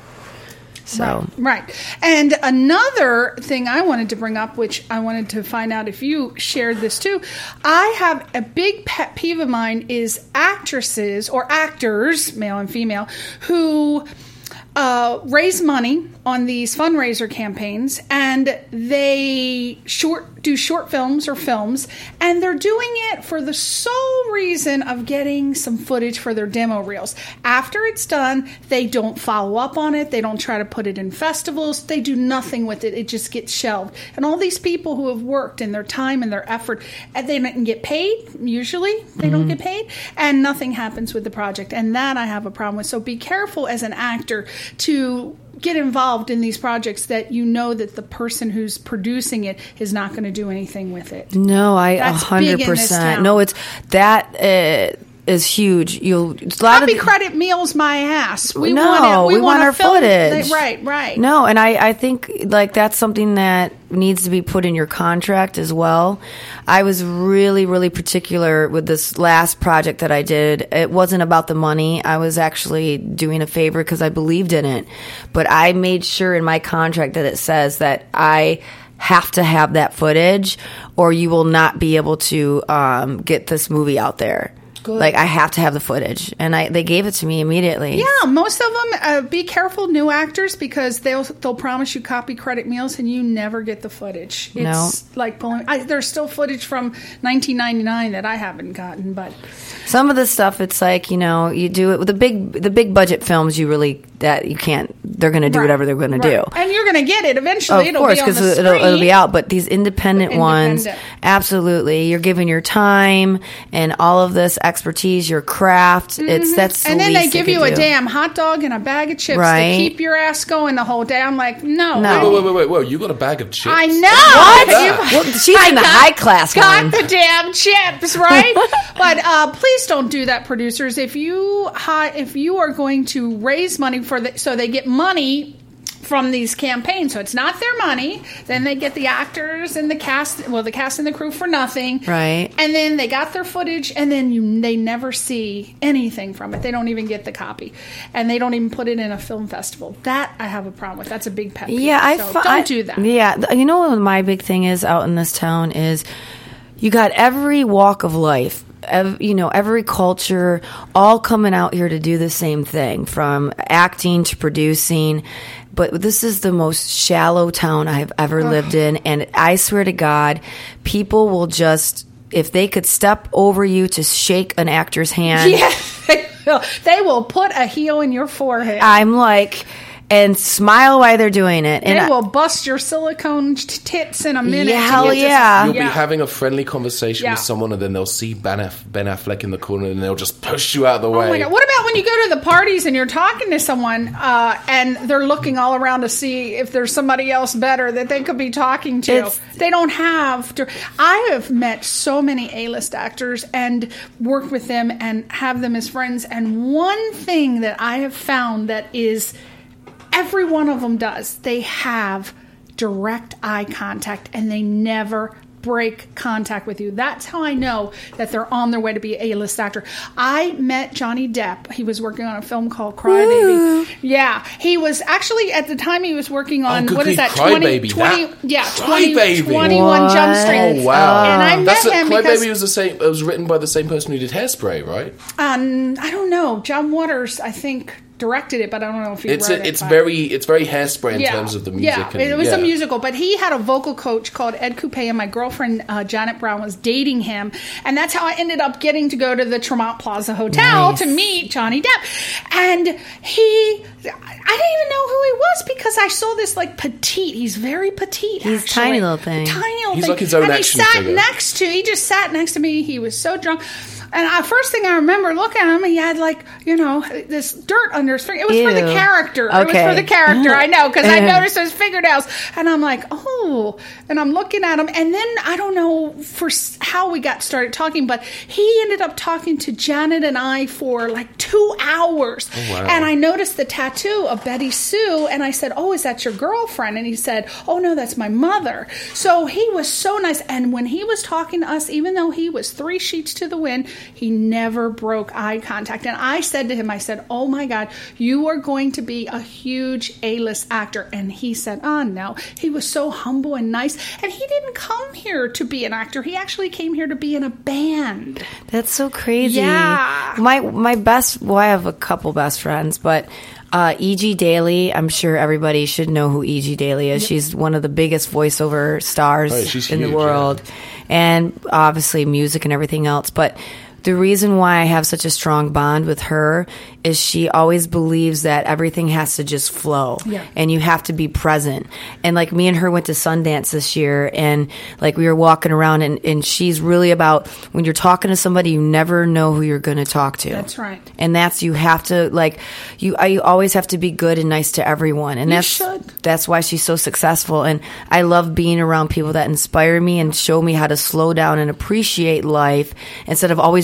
So Right. And another thing I wanted to bring up, which I wanted to find out if you shared this too, I have a big pet peeve of mine is actresses or actors, male and female, who uh, raise money on these fundraiser campaigns, and they short do short films or films, and they're doing it for the sole reason of getting some footage for their demo reels. After it's done, they don't follow up on it. They don't try to put it in festivals. They do nothing with it. It just gets shelved. And all these people who have worked in their time and their effort, and they don't get paid. Usually, they mm-hmm. don't get paid, and nothing happens with the project. And that I have a problem with. So be careful as an actor to get involved in these projects that you know that the person who's producing it is not going to do anything with it. No, I a That's hundred big in this percent. town. No, it's that. Uh, is huge. You'll a lot Copy of the, credit meals my ass. We no, want it. we, We, want, to our film, footage. Right, right. No, and I, I think like that's something that needs to be put in your contract as well. I was really, really particular with this last project that I did. It wasn't about the money. I was actually doing a favor because I believed in it. But I made sure in my contract that it says that I have to have that footage or you will not be able to um, get this movie out there. Good. Like, I have to have the footage. And I they gave it to me immediately. Yeah, most of them, uh, be careful, new actors, because they'll they'll promise you copy credit meals and you never get the footage. It's no. like pulling. I, there's still footage from nineteen ninety-nine that I haven't gotten, but some of the stuff, it's like, you know, you do it with the big the big budget films, you really, that you can't, they're going to do right. whatever they're going right. to do. And you're going to get it eventually. Of it'll course, be on the because screen. it'll, it'll be out. But these independent, independent ones, absolutely, you're giving your time and all of this expertise, your craft. Mm-hmm. It's that's the and then least they give they you could a do. damn hot dog and a bag of chips Right. to keep your ass going the whole day. I'm like, no, No. I- Wait, wait, wait, wait, wait! You got a bag of chips? I know. What? You- Well, she's I in the got- high class Got one. the damn chips, right? But uh, please don't do that, producers. If you hi- if you are going to raise money for the, so they get money from these campaigns, so it's not their money. Then they get the actors and the cast, well, the cast and the crew for nothing, Right. And then they got their footage, and then you they never see anything from it. They don't even get the copy, and they don't even put it in a film festival. That I have a problem with. That's a big pet peeve. Yeah, I so fi- don't I- do that. Yeah, th- you know what my big thing is out in this town is you got every walk of life. Ev- you know, every culture, all coming out here to do the same thing, from acting to producing. But this is the most shallow town I have ever lived in. And I swear to God, people will just, if they could step over you to shake an actor's hand, Yeah, they will. They will put a heel in your forehead. I'm like, and smile while they're doing it. And They I- will bust your silicone t- tits in a minute. Yeah, to hell get this- yeah. You'll Yeah. be having a friendly conversation Yeah. with someone, and then they'll see Ben, Aff- Ben Affleck in the corner, and they'll just push you out of the way. Oh my God. What about when you go to the parties and you're talking to someone uh, and they're looking all around to see if there's somebody else better that they could be talking to? It's- they don't have to. I have met so many A-list actors and worked with them and have them as friends. And one thing that I have found that is every one of them does, they have direct eye contact and they never break contact with you. That's how I know that they're on their way to be an A-list actor. I met Johnny Depp. He was working on a film called Cry Baby. Yeah. He was actually, at the time he was working on, good what is grief, that? Cry twenty, Baby, twenty, that- yeah, Cry twenty, Baby. twenty-one Jump Street. Oh wow! And I met That's a, him Cry because Baby was the same. It was written by the same person who did Hairspray, right? um, I don't know. John Waters, I think, directed it, but I don't know if he It's wrote a, it. it's but- very it's very Hairspray in terms of the music. Yeah, and, it was yeah. a musical, but he had a vocal coach called Ed Coupe, and my girlfriend uh, Janet Brown was dating him, and that's how I ended up getting to go to the Tremont Plaza Hotel Nice. to meet Johnny Depp. And he, I didn't even know who he was because I saw this like petite. He's very petite. He's actually. tiny little thing. Tiny little He's thing. like his own and action he sat figure. next to. He just sat next to me. He was so drunk. And I, first thing I remember looking at him, he had like, you know, this dirt under his finger. It was for the Ew. character. It was Okay. for the character. I know, because I noticed his fingernails. And I'm like, oh. And I'm looking at him. And then I don't know for s- how we got started talking, but he ended up talking to Janet and I for like two hours. Oh, wow. And I noticed the tattoo of Betty Sue. And I said, oh, is that your girlfriend? And he said, oh, no, that's my mother. So he was so nice. And when he was talking to us, even though he was three sheets to the wind, he never broke eye contact. And I said to him, I said, oh my God, you are going to be a huge A-list actor. And he said, oh no. He was so humble and nice. And he didn't come here to be an actor. He actually came here to be in a band. That's so crazy. Yeah. My my best, well, I have a couple best friends, but uh, E G Daily, I'm sure everybody should know who E G Daily is. She's one of the biggest voiceover stars Oh, she's in huge, the world. And obviously music and everything else. But the reason why I have such a strong bond with her is she always believes that everything has to just flow. Yeah. And you have to be present. And like me and her went to Sundance this year, and like we were walking around, and, and she's really about when you're talking to somebody, you never know who you're going to talk to. That's right. And that's, you have to like, you, I, you always have to be good and nice to everyone. And You that's, should. that's why she's so successful. And I love being around people that inspire me and show me how to slow down and appreciate life instead of always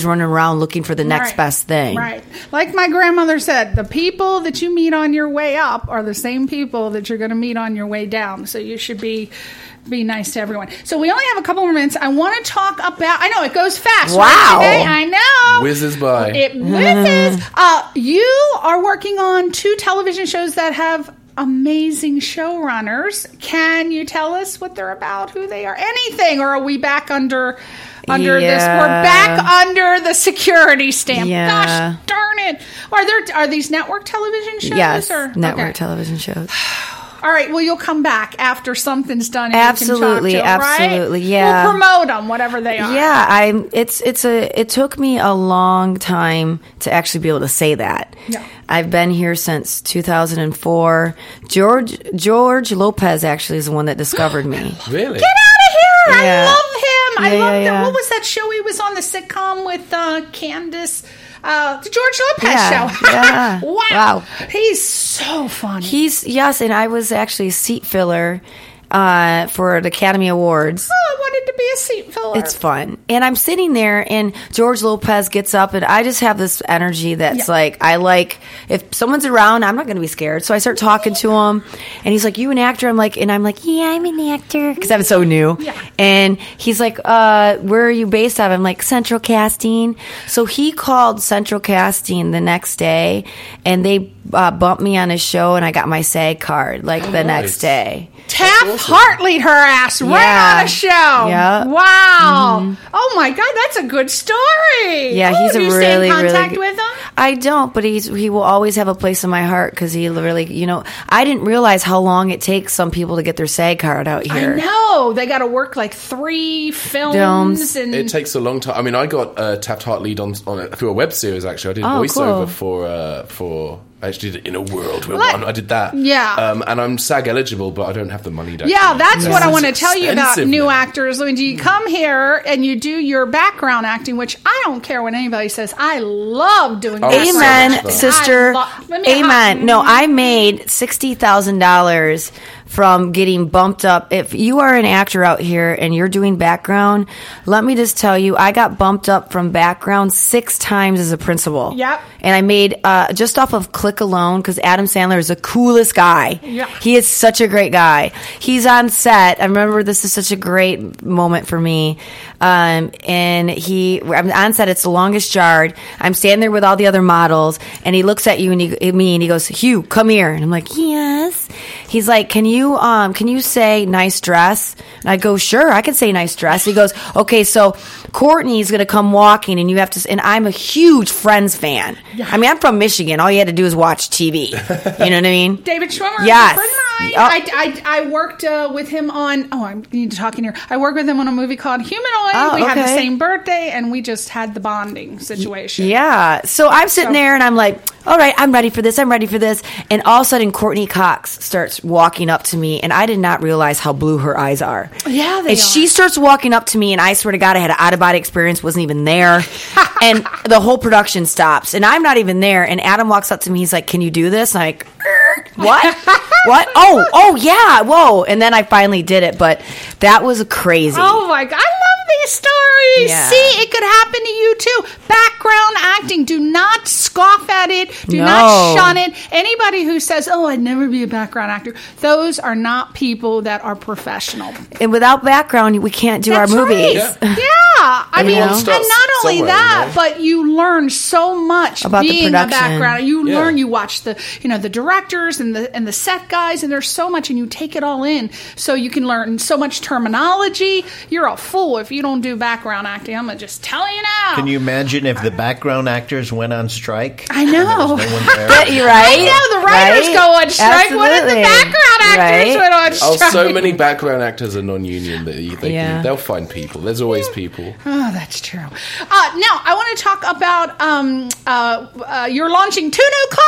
running around looking for the next Right. best thing. Right. Like my grandmother said, the people that you meet on your way up are the same people that you're going to meet on your way down. So you should be be nice to everyone. So we only have a couple more minutes. I want to talk about, I know it goes fast. Wow. Right, today? I know. Whizzes by. It whizzes. uh, you are working on two television shows that have amazing showrunners. Can you tell us what they're about, who they are, anything, or are we back under under Yeah. this? We're back under the security stamp. Yeah. Gosh darn it! Are there are these network television shows? Yes, or? network Okay. television shows. All right. Well, you'll come back after something's done. And Absolutely, you can talk to 'em, right? absolutely, yeah. We'll promote them, whatever they are. Yeah, I'm. It's it's a. It took me a long time to actually be able to say that. Yeah. I've been here since two thousand four. George George Lopez actually is the one that discovered me. Really? Get out of here! Yeah. I love him. I Yeah, love yeah, that. yeah. What was that show he was on, the sitcom with uh, Candace? Uh, the George Lopez Yeah, show. yeah. Wow. Wow. He's so funny. He's yes, and I was actually a seat filler uh, for the Academy Awards. oh, I wanted to be a seat filler. It's fun. And I'm sitting there, and George Lopez gets up, and I just have this energy that's Yeah. like, I like, if someone's around, I'm not going to be scared. So I start talking to him, and he's like, you an actor? I'm like, and I'm like, yeah, I'm an actor. Because I'm so new. Yeah. And he's like, uh, where are you based out of? I'm like, Central Casting. So he called Central Casting the next day, and they uh, bumped me on his show, and I got my SAG card, like, the nice. next day. Taft Hartley'd her ass right Yeah. on a show. Yeah. Wow. Oh my God, that's a good story. Yeah, Ooh, he's do a you really, stay in contact really. with him? I don't, but he's he will always have a place in my heart because he really, you know, I didn't realize how long it takes some people to get their SAG card out here. I know. They got to work like three films. Films. and It takes a long time. I mean, I got uh, Taft Hartley on, on a, through a web series. Actually, I did Oh, voiceover cool. for uh, for. I actually did it in a world where What? one. I did that. Yeah. Um, and I'm SAG eligible, but I don't have the money to. Yeah, actually- that's what I It's want to tell you about expensive new now. actors. When you come here and you do your background acting, which I don't care what anybody says, I love doing. Oh, background so much Amen, fun. acting. sister. I lo- Let me Amen. have- No, I made sixty thousand dollars from getting bumped up. If you are an actor out here and you're doing background, let me just tell you, I got bumped up from background six times as a principal. Yep. And I made uh, just off of Click alone because Adam Sandler is the coolest guy. Yeah. He is such a great guy. He's on set. I remember this is such a great moment for me. Um, and he, I'm on set. It's The Longest Yard. I'm standing there with all the other models, and he looks at you and he, at me, and he goes, "Hugh, come here." And I'm like, "Yes." He's like, "Can you, um, can you say nice dress?" And I go, "Sure, I can say nice dress." He goes, "Okay, so Courtney's gonna come walking, and you have to." And I'm a huge Friends fan. I mean, I'm from Michigan. All you had to do is watch T V. You know what I mean? David Schwimmer, Yes. a friend of mine. Oh. I, I, I worked uh, with him on, oh, I need to talk in here. I worked with him on a movie called Humanoid. Oh, we had the okay. same birthday, and we just had the bonding situation. Yeah. So I'm sitting So- there and I'm like, all right, I'm ready for this. I'm ready for this. And all of a sudden, Courtney Cox starts walking up to me, and I did not realize how blue her eyes are. Yeah, they And are. she starts walking up to me, and I swear to God, I had an out of body experience, wasn't even there. And the whole production stops, and I'm not even there. And Adam walks up to me, he's like, "Can you do this?" And I'm like, "Er, what? What? Oh, oh, yeah, whoa. And then I finally did it, but that was crazy. Oh my God, I love these stories. Yeah. See, it could happen to you too. Background acting. Do not scoff at it. Do No. not shun it. Anybody who says, "Oh, I'd never be a background actor," those are not people that are professional. And without background, we can't do That's our movies. right. Yeah. I mean, Everyone and starts not only somewhere, that, you know? but you learn so much About the being a production. background. You Yeah. learn. You watch the, you know, the directors and the and the set guys, and there's so much, and you take it all in. So you can learn so much terminology. You're a fool if you don't do background acting. I'm gonna just tell you now. Can you imagine if the background actors went on strike? I know. No one there. You're right. I know the writers Right? go on strike. What if the Absolutely. background actors Right? went on Oh, strike? so many background actors are non-union that you, they Yeah. can, they'll find people. There's always people. Oh, that's true. Uh, now, I want to talk about um, uh, uh, you're launching two new clothing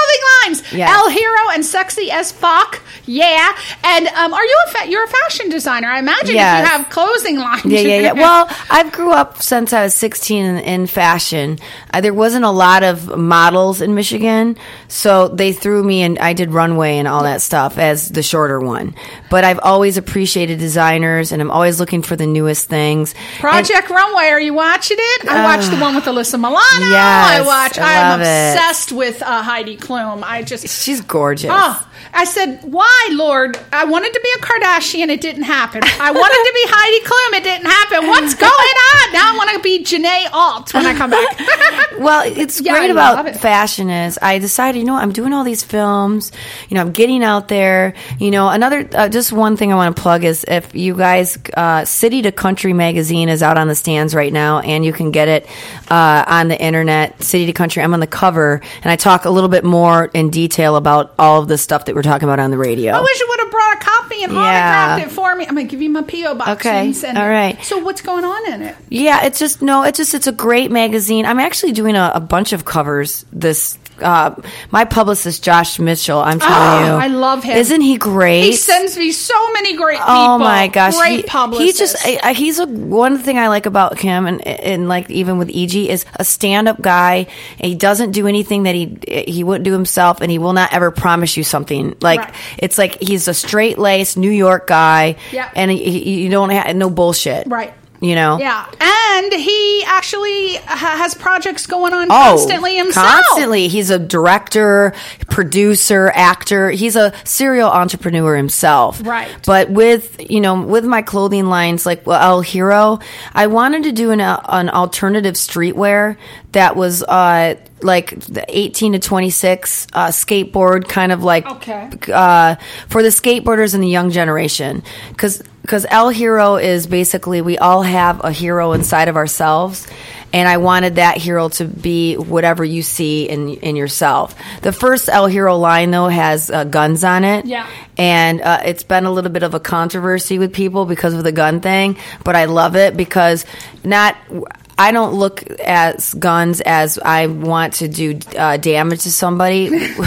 lines. Yes. El Hero and Sexy as Fuck. Yeah. And um, are you a fa- you're a fashion designer? I imagine Yes. if you have clothing lines. Yeah, yeah, yeah. Well, I grew up since I was sixteen in, in fashion. Uh, there wasn't a lot of models in Michigan, so they threw me and I did runway and all that stuff as the shorter one. But I've always appreciated designers, and I'm always looking for the newest things. Project Runway, are you watching it? I watched the one with Alyssa Milano. Yes, I watch. I I'm love it. obsessed with uh, Heidi Klum. I just She's gorgeous. Oh, I said, why, Lord? I wanted to be a Kardashian. It didn't happen. I wanted to be Heidi Klum. It didn't happen. What's going on? Now I want to be Janae Alt when I come back. Well, it's Yeah, great I love about it. fashion is I decided, you know, what, I'm doing all these films, you know, I'm getting out there, you know, another, uh, just one thing I want to plug is if you guys, uh, City to Country magazine is out on the stands right now, and you can get it, uh, on the internet, City to Country. I'm on the cover, and I talk a little bit more in detail about all of the stuff that we're talking about on the radio. I wish you would have brought a copy and Yeah. autographed it for me. I'm going to give you my P O box. Okay. and send All it. right. So what's going on in it? Yeah, it's just no, it's just it's a great magazine. I'm actually doing a, a bunch of covers this uh my publicist Josh Mitchell, I'm telling Oh, you. I love him. Isn't he great? He sends me so many great people. Oh my gosh, Great he, publicist. he just I, I, he's a one thing I like about him, and and like even with E G, is a stand up guy. And he doesn't do anything that he he wouldn't do himself, and he will not ever promise you something. Like Right. it's like he's a straight laced New York guy, Yeah. and he, he, you don't have no bullshit, Right. You know, Yeah, and he actually ha- has projects going on Oh, constantly himself. Constantly. He's a director, producer, actor. He's a serial entrepreneur himself. Right. But with, you know, with my clothing lines like well, El Hero, I wanted to do an, uh, an alternative streetwear that was uh, like the eighteen to twenty-six uh, skateboard kind of like Okay. uh, for the skateboarders and the young generation. Because because El Hero is basically we all have a hero inside of ourselves, and I wanted that hero to be whatever you see in in yourself. The first El Hero line though has uh, guns on it, Yeah. and uh, it's been a little bit of a controversy with people because of the gun thing, but I love it because not. I don't look at guns as I want to do uh, damage to somebody.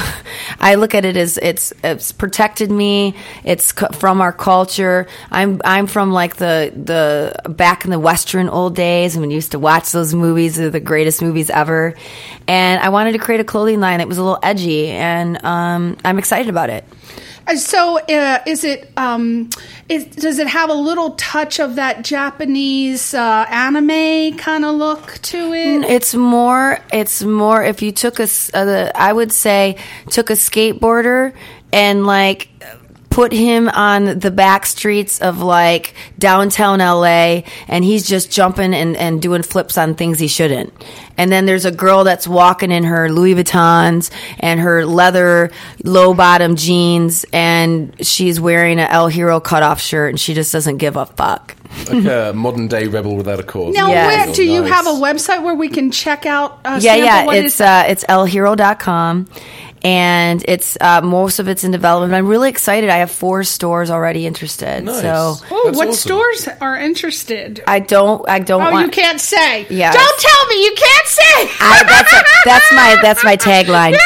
I look at it as it's it's protected me. It's c- from our culture. I'm I'm from like the the back in the Western old days when we used to watch those movies. They're the greatest movies ever. And I wanted to create a clothing line that was a little edgy, and um, I'm excited about it. Uh, So, uh, is it? Um, is, does it have a little touch of that Japanese uh, anime kind of look to it? It's more. It's more. If you took a, s- uh, the, I would say, took a skateboarder and like put him on the back streets of like downtown L A, and he's just jumping and, and doing flips on things he shouldn't. And then there's a girl that's walking in her Louis Vuittons and her leather low bottom jeans, and she's wearing an El Hero cutoff shirt, and she just doesn't give a fuck. Like a modern day rebel without a cause. Now, Yes. where, do you Nice. have a website where we can check out? Uh, Yeah, sample yeah. what It's is- uh, it's el hero dot com, and it's uh, most of it's in development. I'm really excited. I have four stores already interested. Nice. So Oh, That's what awesome. stores are interested? I don't. I don't Oh, want. you can't say. Yes. Don't tell me. You can't say. I, that's that's my that's my tagline.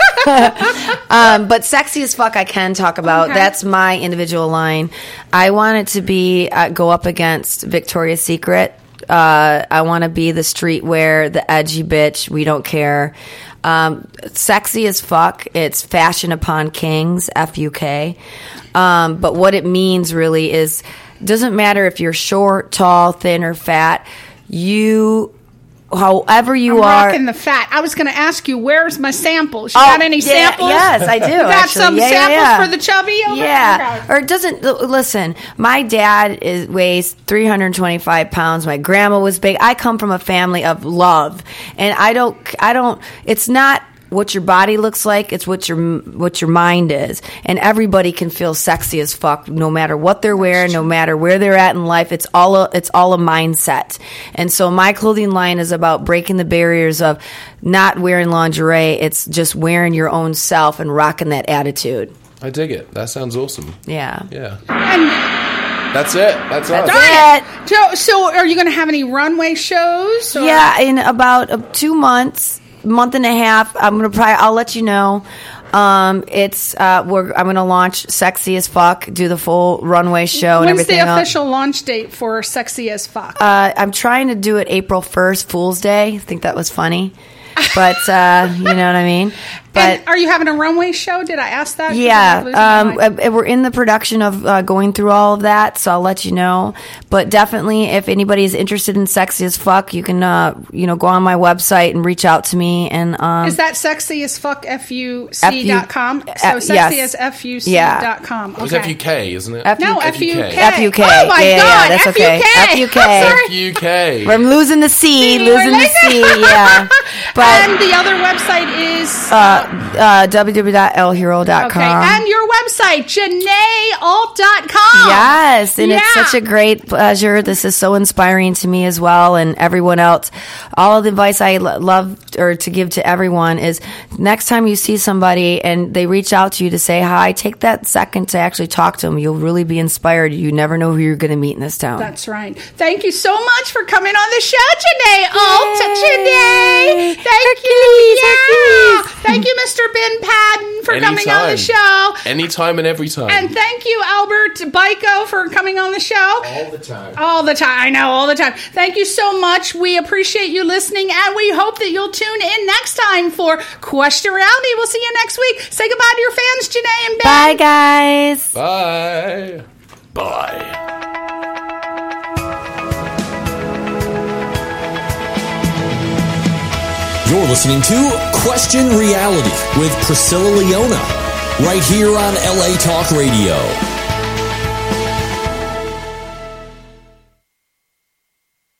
um, but sexy as fuck, I can talk about. Okay. That's my individual line. I want it to be uh, go up against Victoria's Secret. Uh, I want to be the streetwear, the edgy bitch. We don't care. Um, sexy as fuck. It's fashion upon kings. F U K. Um, but what it means really is doesn't matter if you're short, tall, thin, or fat. You. However you I'm are, rocking the fat. I was going to ask you, where's my samples? You Oh, got any yeah, samples? yes, I do, You got actually. some Yeah, yeah, samples yeah. for the chubby? Over? Yeah, Okay. or it doesn't. l- Listen, my dad is weighs three hundred twenty-five pounds. My grandma was big. I come from a family of love, and I don't. I don't. It's not what your body looks like. It's what your what your mind is, and everybody can feel sexy as fuck, no matter what they're wearing, no matter where they're at in life. It's all a, it's all a mindset, and so my clothing line is about breaking the barriers of not wearing lingerie. It's just wearing your own self and rocking that attitude. I dig it. That sounds awesome. Yeah. Yeah. And That's it. That's us. That's it. so, so are you going to have any runway shows? Or? Yeah, in about uh, two months, month and a half, I'm gonna probably. I'll let you know. Um, it's uh, we're I'm going to launch Sexy as Fuck, do the full runway show and When's everything the else. official launch date for Sexy as Fuck? Uh, I'm trying to do it April first, Fool's Day. I think that was funny, but uh, you know what I mean. But and are you having a runway show? Did I ask that? 'Cause I'm yeah, losing my um, mind. uh, we're in the production of uh, going through all of that, so I'll let you know. But definitely, if anybody is interested in Sexy as Fuck, you can uh, you know go on my website and reach out to me. And um, Is that sexy as fuck F U C dot com? F U So uh, sexy yes. as F U C Yeah. dot com. It was Okay. F U K, isn't it? F U K. No, F U K. F U K. Oh my Yeah, yeah, God, that's F U K. okay. F U K. I'm sorry. F U K. I'm losing the C, See, losing we're the like- C. Yeah, but and the other website is uh, uh, w w w dot l hero dot com. okay, and your website janae alt dot com. Yes, and it's Yeah. such a great pleasure. This is so inspiring to me as well, and everyone else. All the advice I lo- love or to give to everyone is next time you see somebody and they reach out to you to say hi, take that second to actually talk to them. You'll really be inspired. You never know who you're going to meet in this town. That's right. Thank you so much for coming on the show, Janae Alt. Janae, thank you. Yeah. Thank you, Mister Ben Padden, for coming on the show. Anytime and every time. And thank you, Albert Byko, for coming on the show. All the time. All the time. I know, all the time. Thank you so much. We appreciate you listening, and we hope that you'll tune in next time for Question Reality. We'll see you next week. Say goodbye to your fans, Janae and Ben. Bye, guys. Bye. Bye. You're listening to Question Reality with Priscilla Leona, right here on L A Talk Radio.